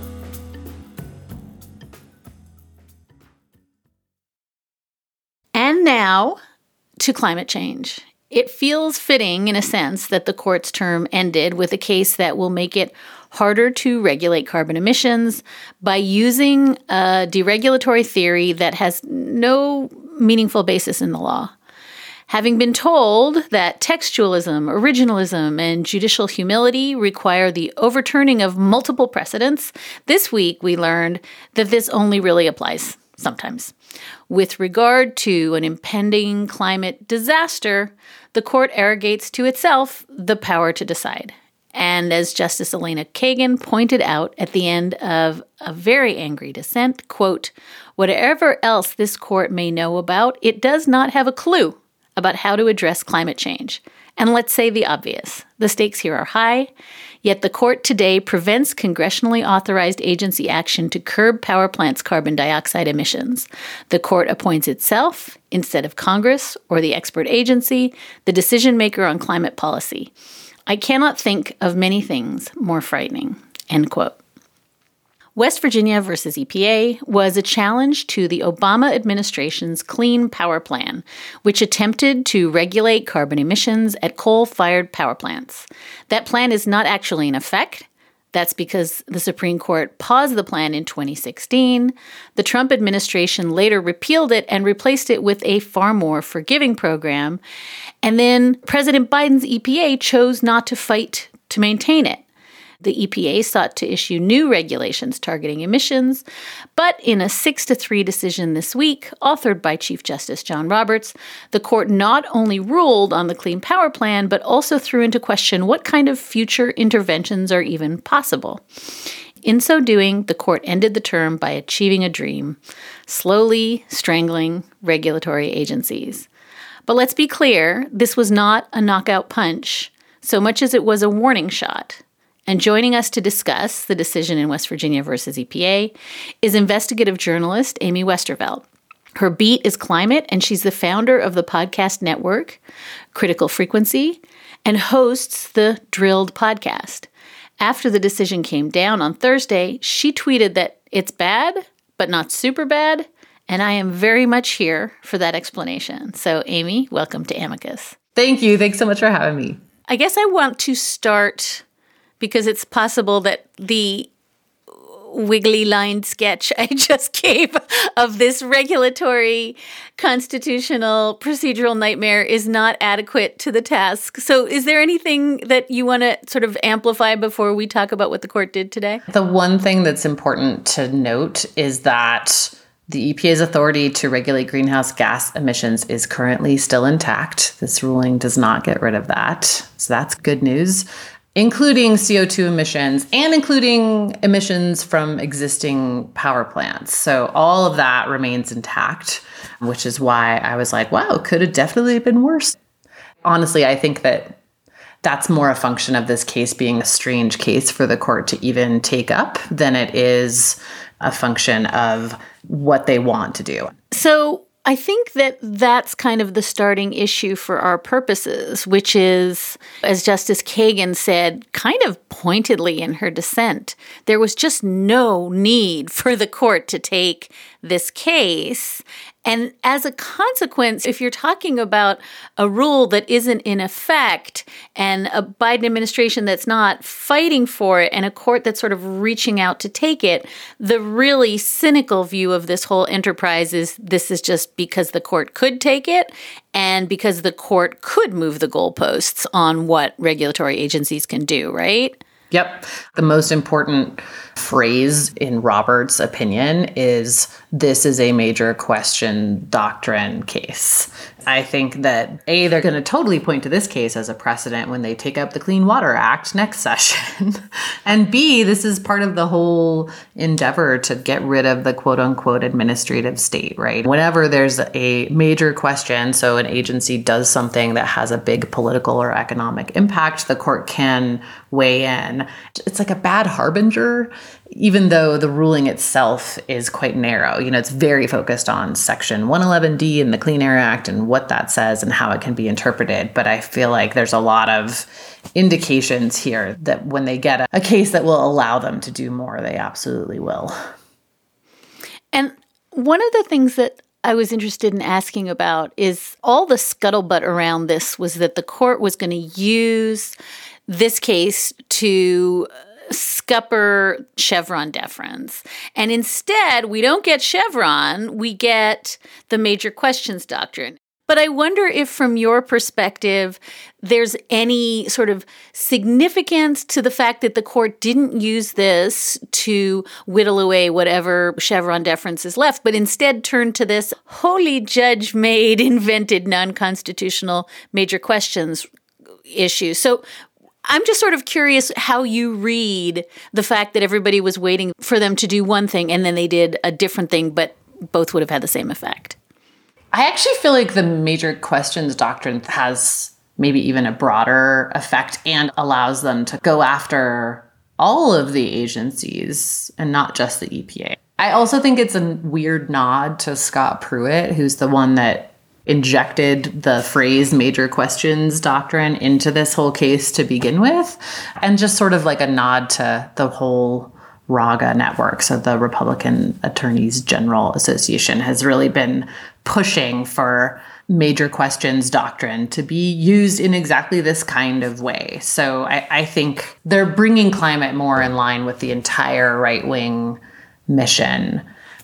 And now to climate change. It feels fitting, in a sense, that the court's term ended with a case that will make it harder to regulate carbon emissions by using a deregulatory theory that has no meaningful basis in the law. Having been told that textualism, originalism, and judicial humility require the overturning of multiple precedents, this week we learned that this only really applies sometimes. With regard to an impending climate disaster, the court arrogates to itself the power to decide. And as Justice Elena Kagan pointed out at the end of a very angry dissent, quote, "Whatever else this court may know about, it does not have a clue about how to address climate change. And let's say the obvious. The stakes here are high, yet the court today prevents congressionally authorized agency action to curb power plants' carbon dioxide emissions. The court appoints itself, instead of Congress or the expert agency, the decision maker on climate policy. I cannot think of many things more frightening," end quote. West Virginia versus E P A was a challenge to the Obama administration's Clean Power Plan, which attempted to regulate carbon emissions at coal-fired power plants. That plan is not actually in effect. That's because the Supreme Court paused the plan in twenty sixteen. The Trump administration later repealed it and replaced it with a far more forgiving program. And then President Biden's E P A chose not to fight to maintain it. The E P A sought to issue new regulations targeting emissions, but in a six to three decision this week, authored by Chief Justice John Roberts, the court not only ruled on the Clean Power Plan, but also threw into question what kind of future interventions are even possible. In so doing, the court ended the term by achieving a dream, slowly strangling regulatory agencies. But let's be clear, this was not a knockout punch, so much as it was a warning shot. And joining us to discuss the decision in West Virginia versus E P A is investigative journalist Amy Westervelt. Her beat is climate, and she's the founder of the podcast network Critical Frequency and hosts the Drilled podcast. After the decision came down on Thursday, she tweeted that it's bad, but not super bad, and I am very much here for that explanation. So, Amy, welcome to Amicus. Thank you. Thanks so much for having me. I guess I want to start because it's possible that the wiggly line sketch I just gave of this regulatory, constitutional, procedural nightmare is not adequate to the task. So is there anything that you want to sort of amplify before we talk about what the court did today? The one thing that's important to note is that the E P A's authority to regulate greenhouse gas emissions is currently still intact. This ruling does not get rid of that. So that's good news, including C O two emissions and including emissions from existing power plants. So all of that remains intact, which is why I was like, wow, could have definitely been worse. Honestly, I think that that's more a function of this case being a strange case for the court to even take up than it is a function of what they want to do. So I think that that's kind of the starting issue for our purposes, which is, as Justice Kagan said, kind of pointedly in her dissent, there was just no need for the court to take this case. And as a consequence, if you're talking about a rule that isn't in effect and a Biden administration that's not fighting for it and a court that's sort of reaching out to take it, the really cynical view of this whole enterprise is this is just because the court could take it and because the court could move the goalposts on what regulatory agencies can do, right? Yep. The most important phrase in Roberts' opinion is this is a major question doctrine case. I think that A, they're going to totally point to this case as a precedent when they take up the Clean Water Act next session. And B, this is part of the whole endeavor to get rid of the quote unquote administrative state, right? Whenever there's a major question, so an agency does something that has a big political or economic impact, the court can weigh in. It's like a bad harbinger, even though the ruling itself is quite narrow. You know, it's very focused on Section one eleven D in the Clean Air Act and what that says and how it can be interpreted. But I feel like there's a lot of indications here that when they get a, a case that will allow them to do more, they absolutely will. And one of the things that I was interested in asking about is all the scuttlebutt around this was that the court was going to use this case to scupper Chevron deference. And instead, we don't get Chevron, we get the major questions doctrine. But I wonder if from your perspective, there's any sort of significance to the fact that the court didn't use this to whittle away whatever Chevron deference is left, but instead turned to this wholly judge-made, invented, non-constitutional major questions issue. So I'm just sort of curious how you read the fact that everybody was waiting for them to do one thing and then they did a different thing, but both would have had the same effect. I actually feel like the major questions doctrine has maybe even a broader effect and allows them to go after all of the agencies and not just the E P A. I also think it's a weird nod to Scott Pruitt, who's the one that injected the phrase major questions doctrine into this whole case to begin with, and just sort of like a nod to the whole RAGA network. So the Republican Attorneys General Association has really been pushing for major questions doctrine to be used in exactly this kind of way. So I, I think they're bringing climate more in line with the entire right-wing mission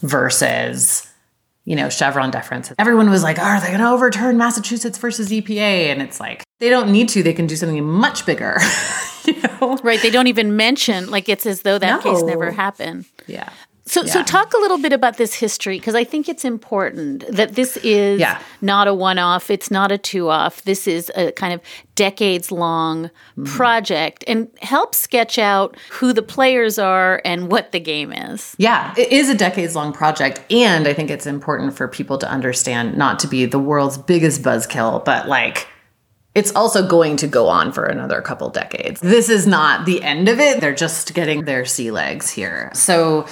versus, you know, Chevron deference. Everyone was like, oh, are they going to overturn Massachusetts versus E P A? And it's like, they don't need to. They can do something much bigger. You know? Right. They don't even mention, like it's as though that No. case never happened. Yeah. So, Yeah. so talk a little bit about this history, because I think it's important that this is Yeah. not a one-off. It's not a two-off. This is a kind of decades-long Mm-hmm. project, and help sketch out who the players are and what the game is. Yeah, it is a decades-long project, and I think it's important for people to understand not to be the world's biggest buzzkill, but like it's also going to go on for another couple decades. This is not the end of it. They're just getting their sea legs here. So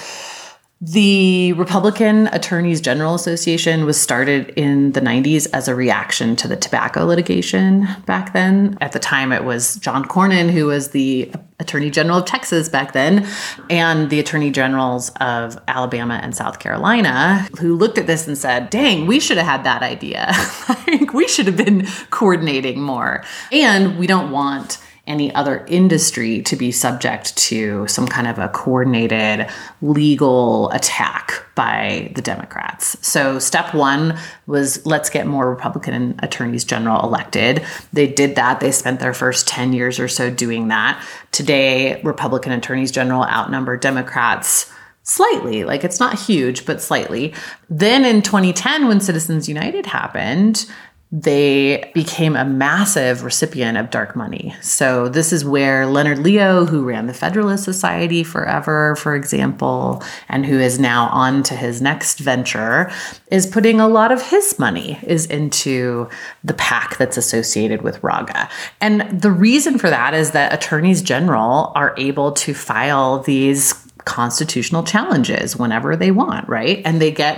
the Republican Attorneys General Association was started in the nineties as a reaction to the tobacco litigation back then. At the time, it was John Cornyn, who was the Attorney General of Texas back then, and the Attorney Generals of Alabama and South Carolina, who looked at this and said, dang, we should have had that idea. Like, we should have been coordinating more. And we don't want any other industry to be subject to some kind of a coordinated legal attack by the Democrats. So step one was, let's get more Republican attorneys general elected. They did that. They spent their first ten years or so doing that. Today, Republican attorneys general outnumber Democrats slightly. Like, it's not huge, but slightly. Then in twenty ten, when Citizens United happened, they became a massive recipient of dark money. So this is where Leonard Leo, who ran the Federalist Society forever, for example, and who is now on to his next venture, is putting a lot of his money is into the PAC that's associated with RAGA. And the reason for that is that attorneys general are able to file these constitutional challenges whenever they want, right? And they get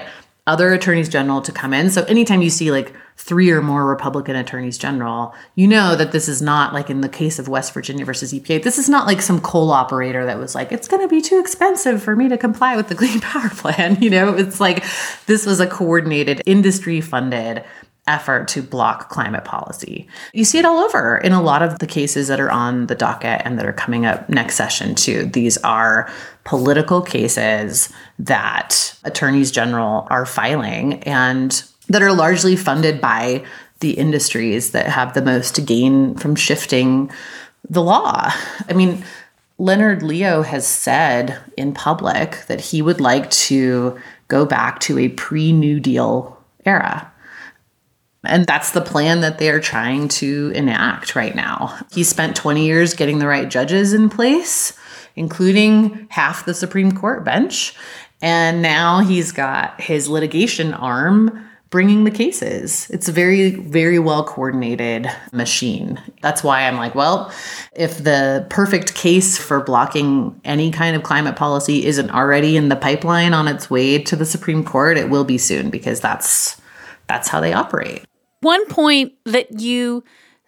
other attorneys general to come in. So anytime you see like three or more Republican attorneys general, you know that this is not like in the case of West Virginia versus E P A. This is not like some coal operator that was like, it's going to be too expensive for me to comply with the Clean Power Plan. You know, it's like this was a coordinated, industry funded effort to block climate policy. You see it all over in a lot of the cases that are on the docket and that are coming up next session too. These are political cases that attorneys general are filing and that are largely funded by the industries that have the most to gain from shifting the law. I mean, Leonard Leo has said in public that he would like to go back to a pre-New Deal era. And that's the plan that they are trying to enact right now. He spent twenty years getting the right judges in place, including half the Supreme Court bench. And now he's got his litigation arm bringing the cases. It's a very, very well coordinated machine. That's why I'm like, well, if the perfect case for blocking any kind of climate policy isn't already in the pipeline on its way to the Supreme Court, it will be soon, because that's that's how they operate. One point that you,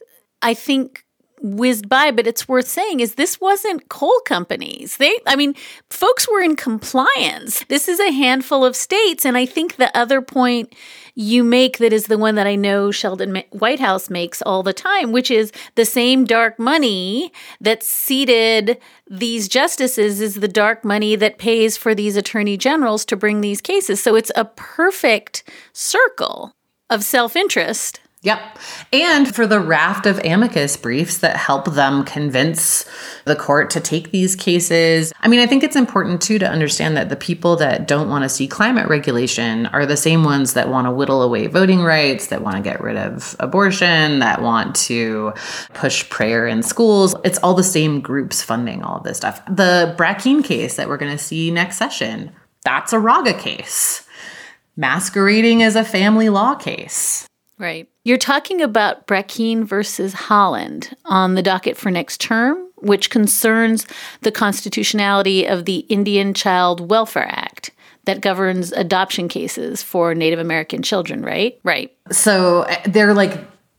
I think, whizzed by, but it's worth saying, is this wasn't coal companies. They, I mean, folks were in compliance. This is a handful of states. And I think the other point you make that is the one that I know Sheldon Whitehouse makes all the time, which is the same dark money that seated these justices is the dark money that pays for these attorney generals to bring these cases. So it's a perfect circle of self-interest. Yep. And for the raft of amicus briefs that help them convince the court to take these cases. I mean, I think it's important, too, to understand that the people that don't want to see climate regulation are the same ones that want to whittle away voting rights, that want to get rid of abortion, that want to push prayer in schools. It's all the same groups funding all of this stuff. The Brackeen case that we're going to see next session, that's a RAGA case masquerading as a family law case. Right. You're talking about Brackeen versus Holland on the docket for next term, which concerns the constitutionality of the Indian Child Welfare Act that governs adoption cases for Native American children, right? Right. So they're like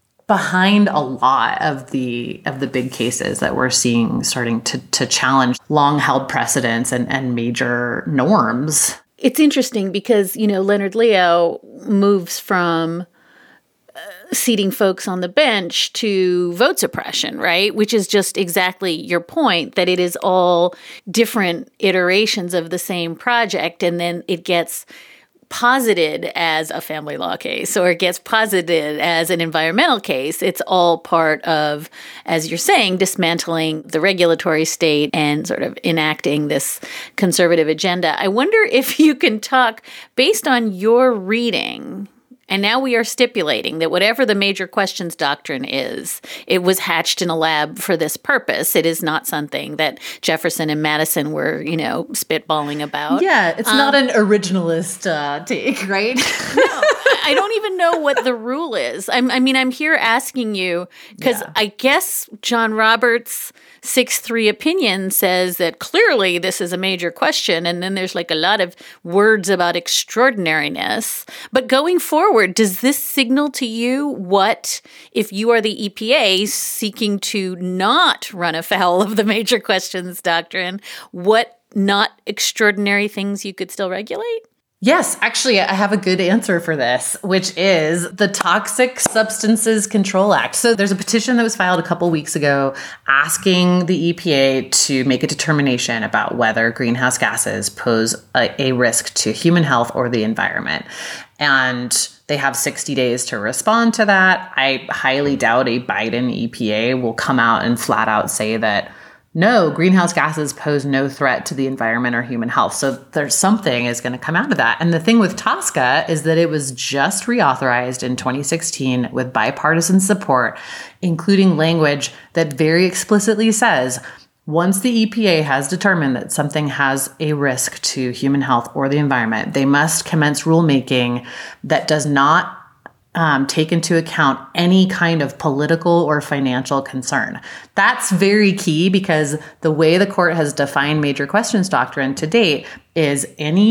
behind a lot of the of the big cases that we're seeing starting to to challenge long-held precedents and, and major norms. It's interesting because, you know, Leonard Leo moves from seating folks on the bench to vote suppression, right? Which is just exactly your point, that it is all different iterations of the same project, and then it gets posited as a family law case or it gets posited as an environmental case. It's all part of, as you're saying, dismantling the regulatory state and sort of enacting this conservative agenda. I wonder if you can talk, based on your reading, and now we are stipulating that whatever the major questions doctrine is, it was hatched in a lab for this purpose. It is not something that Jefferson and Madison were, you know, spitballing about. Yeah, it's um, not an originalist uh, take, right? No, I don't even know what the rule is. I'm, I mean, I'm here asking you because yeah. I guess John Roberts' six three opinion says that clearly this is a major question. And then there's like a lot of words about extraordinariness. But going forward, does this signal to you what, if you are the E P A seeking to not run afoul of the major questions doctrine, what not extraordinary things you could still regulate? Yes, actually, I have a good answer for this, which is the Toxic Substances Control Act. So there's a petition that was filed a couple weeks ago asking the E P A to make a determination about whether greenhouse gases pose a, a risk to human health or the environment. And they have sixty days to respond to that. I highly doubt a Biden E P A will come out and flat out say that no, greenhouse gases pose no threat to the environment or human health. So there's something is going to come out of that. And the thing with TSCA is that it was just reauthorized in twenty sixteen with bipartisan support, including language that very explicitly says, once the E P A has determined that something has a risk to human health or the environment, they must commence rulemaking that does not Um, take into account any kind of political or financial concern. That's very key because the way the court has defined major questions doctrine to date is any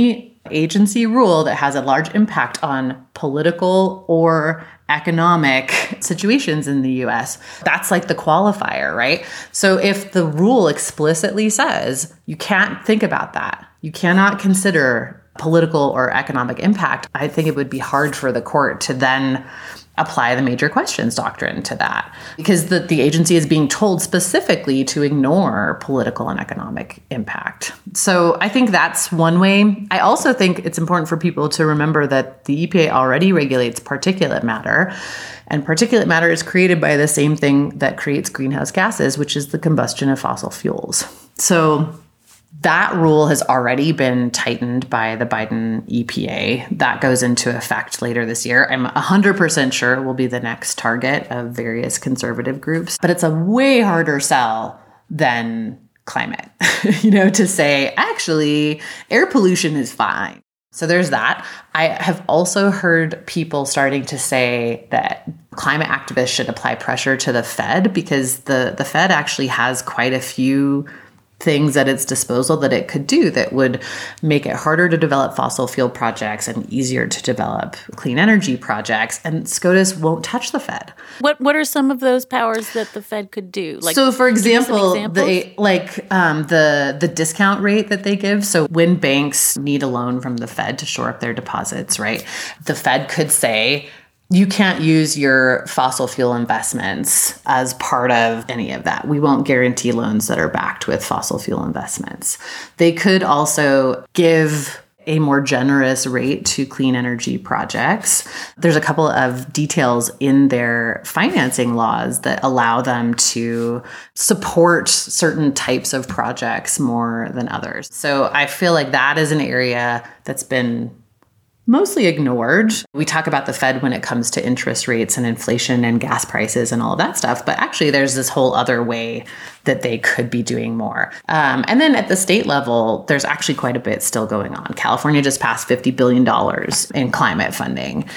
agency rule that has a large impact on political or economic situations in the U S. That's like the qualifier, right? So if the rule explicitly says you can't think about that, you cannot consider political or economic impact, I think it would be hard for the court to then apply the major questions doctrine to that, because the, the agency is being told specifically to ignore political and economic impact. So I think that's one way. I also think it's important for people to remember that the E P A already regulates particulate matter, and particulate matter is created by the same thing that creates greenhouse gases, which is the combustion of fossil fuels. So that rule has already been tightened by the Biden E P A. That goes into effect later this year. I'm one hundred percent sure it will be the next target of various conservative groups. But it's a way harder sell than climate, you know, to say, actually, air pollution is fine. So there's that. I have also heard people starting to say that climate activists should apply pressure to the Fed, because the, the Fed actually has quite a few things at its disposal that it could do that would make it harder to develop fossil fuel projects and easier to develop clean energy projects. And SCOTUS won't touch the Fed. What What are some of those powers that the Fed could do? Like, so, for example, the like um, the the discount rate that they give. So when banks need a loan from the Fed to shore up their deposits, right? The Fed could say, you can't use your fossil fuel investments as part of any of that. We won't guarantee loans that are backed with fossil fuel investments. They could also give a more generous rate to clean energy projects. There's a couple of details in their financing laws that allow them to support certain types of projects more than others. So I feel like that is an area that's been mostly ignored. We talk about the Fed when it comes to interest rates and inflation and gas prices and all of that stuff, but actually there's this whole other way that they could be doing more. Um, and then at the state level, there's actually quite a bit still going on. California just passed fifty billion dollars in climate funding.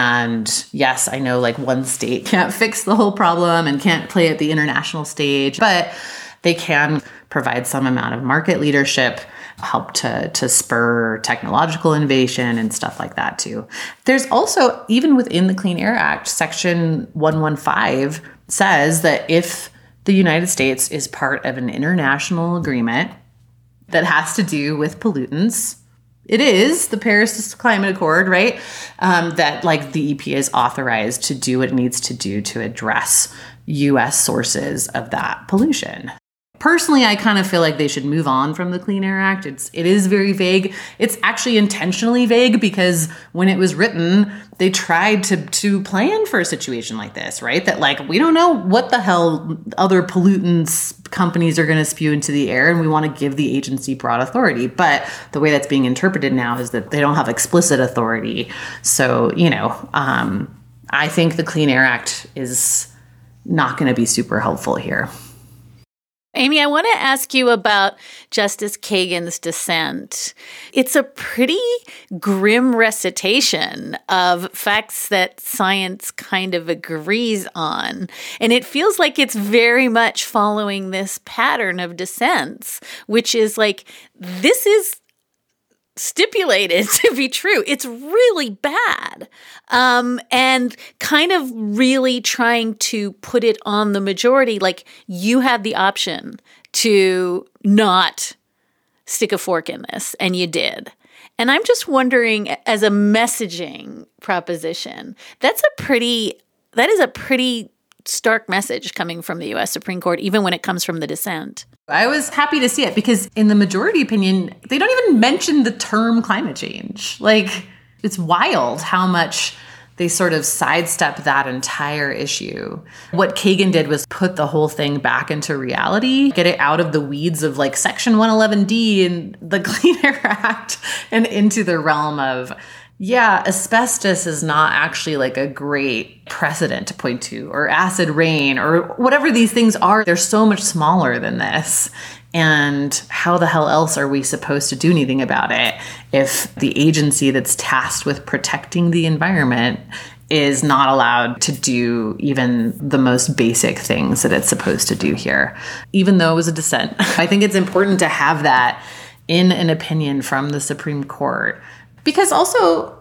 And yes, I know like one state can't fix the whole problem and can't play at the international stage, but they can provide some amount of market leadership, help to, to spur technological innovation and stuff like that too. There's also, even within the Clean Air Act, Section one fifteen says that if the United States is part of an international agreement that has to do with pollutants, it is the Paris Climate Accord, right? Um, that like the E P A is authorized to do what it needs to do to address U S sources of that pollution. Personally, I kind of feel like they should move on from the Clean Air Act. It's it is very vague. It's actually intentionally vague because when it was written, they tried to to plan for a situation like this, right? That like, we don't know what the hell other pollutants companies are going to spew into the air, and we want to give the agency broad authority. But the way that's being interpreted now is that they don't have explicit authority. So, you know, um, I think the Clean Air Act is not going to be super helpful here. Amy, I want to ask you about Justice Kagan's dissent. It's a pretty grim recitation of facts that science kind of agrees on. And it feels like it's very much following this pattern of dissents, which is like, this is stipulated to be true. It's really bad. Um, and kind of really trying to put it on the majority, like you had the option to not stick a fork in this, and you did. And I'm just wondering, as a messaging proposition, that's a pretty, that is a pretty stark message coming from the U S Supreme Court, even when it comes from the dissent. I was happy to see it because in the majority opinion, they don't even mention the term climate change. Like, it's wild how much they sort of sidestep that entire issue. What Kagan did was put the whole thing back into reality, get it out of the weeds of like Section one eleven D and the Clean Air Act and into the realm of, yeah, asbestos is not actually like a great precedent to point to, or acid rain, or whatever these things are. They're so much smaller than this. And how the hell else are we supposed to do anything about it if the agency that's tasked with protecting the environment is not allowed to do even the most basic things that it's supposed to do here, even though it was a dissent? I think it's important to have that in an opinion from the Supreme Court. Because also,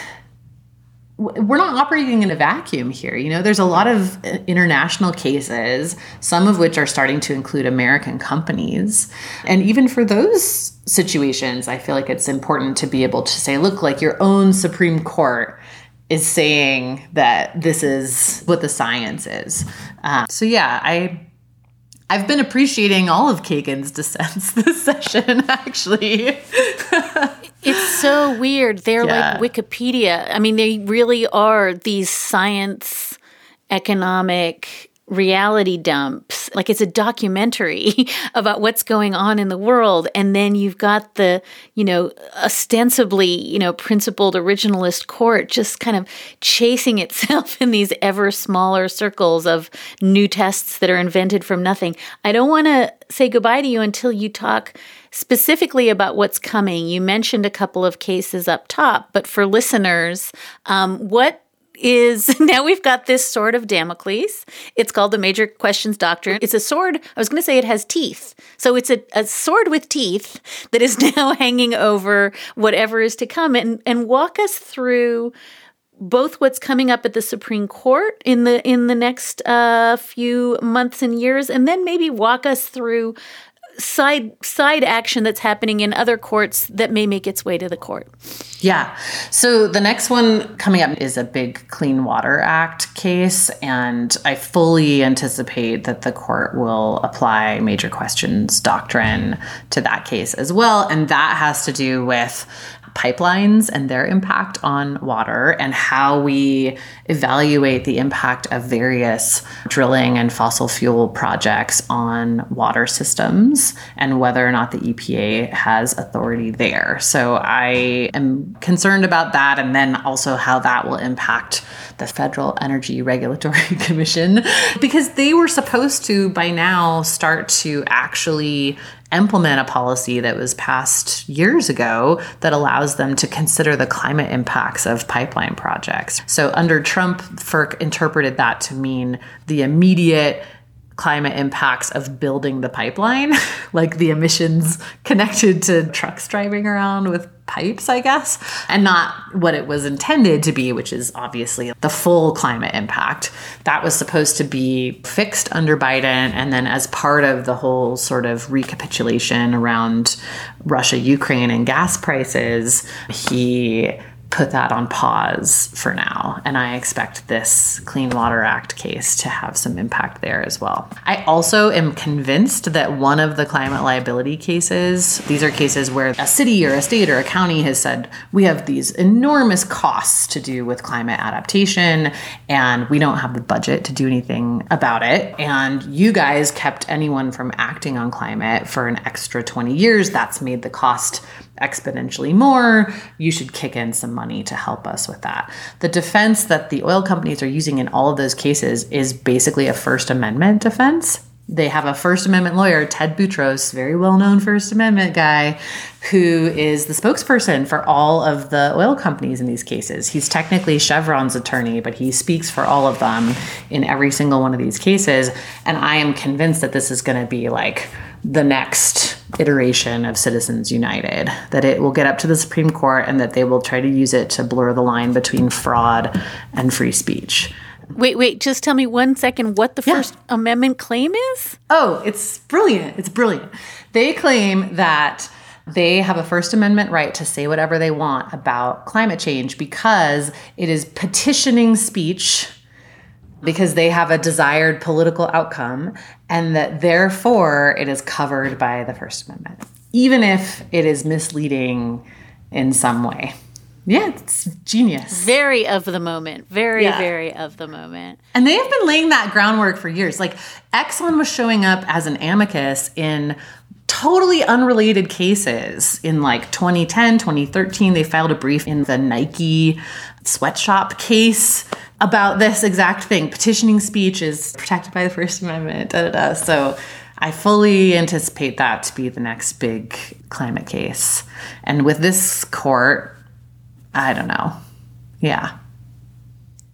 we're not operating in a vacuum here. You know, there's a lot of international cases, some of which are starting to include American companies. And even for those situations, I feel like it's important to be able to say, look, like your own Supreme Court is saying that this is what the science is. Uh, so yeah, I... I've been appreciating all of Kagan's dissents this session, actually. It's so weird. They're Yeah. like Wikipedia. I mean, they really are these science, economic reality dumps. Like it's a documentary about what's going on in the world. And then you've got the, you know, ostensibly, you know, principled originalist court just kind of chasing itself in these ever smaller circles of new tests that are invented from nothing. I don't want to say goodbye to you until you talk specifically about what's coming. You mentioned a couple of cases up top, but for listeners, um, what is now we've got this sword of Damocles. It's called the Major Questions Doctrine. It's a sword. I was going to say it has teeth. So it's a, a sword with teeth that is now hanging over whatever is to come. And, and walk us through both what's coming up at the Supreme Court in the in the next uh, few months and years, and then maybe walk us through side side action that's happening in other courts that may make its way to the court. Yeah. So the next one coming up is a big Clean Water Act case, and I fully anticipate that the court will apply Major Questions Doctrine to that case as well, and that has to do with pipelines and their impact on water and how we evaluate the impact of various drilling and fossil fuel projects on water systems and whether or not the E P A has authority there. So I am concerned about that, and then also how that will impact the Federal Energy Regulatory Commission, because they were supposed to by now start to actually implement a policy that was passed years ago that allows them to consider the climate impacts of pipeline projects. So under Trump, FERC interpreted that to mean the immediate climate impacts of building the pipeline, like the emissions connected to trucks driving around with pipes, I guess, and not what it was intended to be, which is obviously the full climate impact. That was supposed to be fixed under Biden. And then as part of the whole sort of recapitulation around Russia, Ukraine, and gas prices, he put that on pause for now. And I expect this Clean Water Act case to have some impact there as well. I also am convinced that one of the climate liability cases, these are cases where a city or a state or a county has said, we have these enormous costs to do with climate adaptation, and we don't have the budget to do anything about it. And you guys kept anyone from acting on climate for an extra twenty years. That's made the cost exponentially more. You should kick in some money to help us with that. The defense that the oil companies are using in all of those cases is basically a First Amendment defense. They have a First Amendment lawyer, Ted Boutros, very well-known First Amendment guy, who is the spokesperson for all of the oil companies in these cases. He's technically Chevron's attorney, but he speaks for all of them in every single one of these cases. And I am convinced that this is going to be like the next iteration of Citizens United, that it will get up to the Supreme Court and that they will try to use it to blur the line between fraud and free speech. Wait, wait, just tell me one second what the yeah. First Amendment claim is? Oh, it's brilliant. It's brilliant. They claim that they have a First Amendment right to say whatever they want about climate change because it is petitioning speech, because they have a desired political outcome, and that therefore it is covered by the First Amendment, even if it is misleading in some way. Yeah, it's genius. Very of the moment. Very, yeah. very of the moment. And they have been laying that groundwork for years. Like, Exxon was showing up as an amicus in totally unrelated cases. In like twenty ten, twenty thirteen, they filed a brief in the Nike sweatshop case about this exact thing. Petitioning speech is protected by the First Amendment. Da, da, da. So I fully anticipate that to be the next big climate case. And with this court, I don't know. Yeah.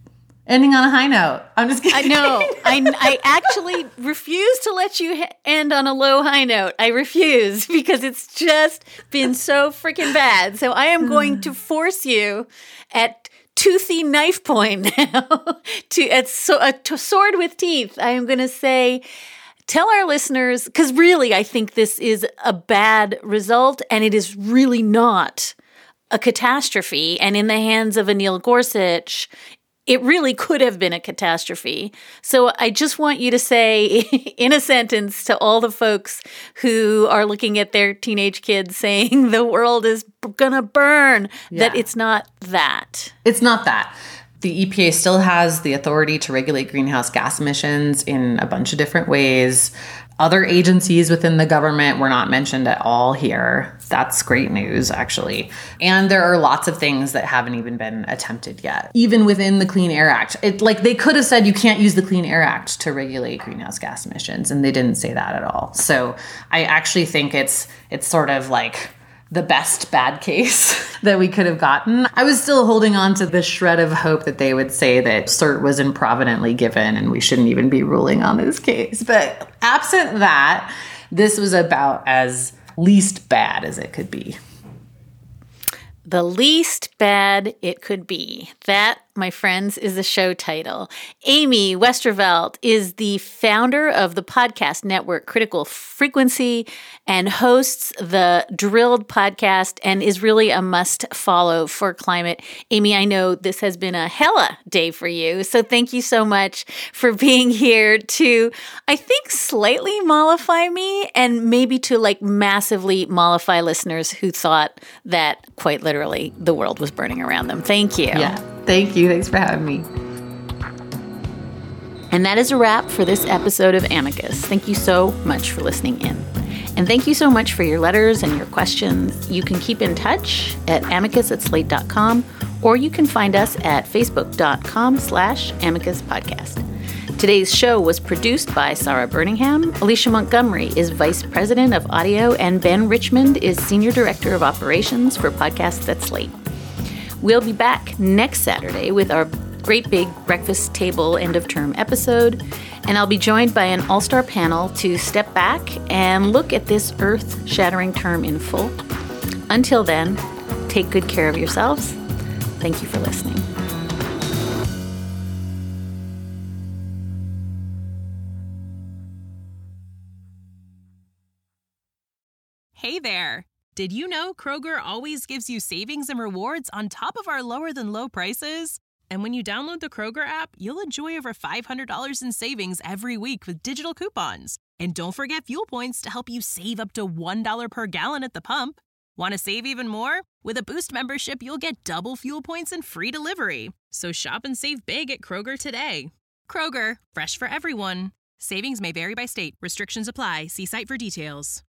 ending on a high note. I'm just kidding. I know. I, I actually refuse to let you ha- end on a low high note. I refuse because it's just been so freaking bad. So I am going to force you at toothy knife point now to at so, a t- sword with teeth. I am going to say, tell our listeners, because really I think this is a bad result and it is really not a catastrophe. And in the hands of Anil Gorsuch, it really could have been a catastrophe. So I just want you to say in a sentence to all the folks who are looking at their teenage kids saying the world is going to burn, yeah. that it's not that. It's not that. The E P A still has the authority to regulate greenhouse gas emissions in a bunch of different ways. Other agencies within the government were not mentioned at all here. That's great news, actually. And there are lots of things that haven't even been attempted yet, even within the Clean Air Act. It, like they could have said you can't use the Clean Air Act to regulate greenhouse gas emissions, and they didn't say that at all. So I actually think it's it's sort of like the best bad case that we could have gotten. I was still holding on to the shred of hope that they would say that cert was improvidently given and we shouldn't even be ruling on this case. But absent that, this was about as least bad as it could be. The least bad it could be. That, my friends, is the show title. Amy Westervelt is the founder of the podcast network Critical Frequency and hosts the Drilled podcast and is really a must follow for climate. Amy, I know this has been a hella day for you, so thank you so much for being here to, I think, slightly mollify me and maybe to like massively mollify listeners who thought that quite literally the world was burning around them. Thank you. Yeah, thank you. Thanks for having me. And that is a wrap for this episode of Amicus. Thank you so much for listening in. And thank you so much for your letters and your questions. You can keep in touch at amicus at slate dot com, or you can find us at facebook.com slash amicus podcast. Today's show was produced by Sarah Birmingham. Alicia Montgomery is Vice President of Audio, and Ben Richmond is Senior Director of Operations for Podcasts at Slate. We'll be back next Saturday with our great big breakfast table end of term episode, and I'll be joined by an all-star panel to step back and look at this earth-shattering term in full. Until then, take good care of yourselves. Thank you for listening. Hey there! Did you know Kroger always gives you savings and rewards on top of our lower-than-low prices? And when you download the Kroger app, you'll enjoy over five hundred dollars in savings every week with digital coupons. And don't forget fuel points to help you save up to one dollar per gallon at the pump. Want to save even more? With a Boost membership, you'll get double fuel points and free delivery. So shop and save big at Kroger today. Kroger, fresh for everyone. Savings may vary by state. Restrictions apply. See site for details.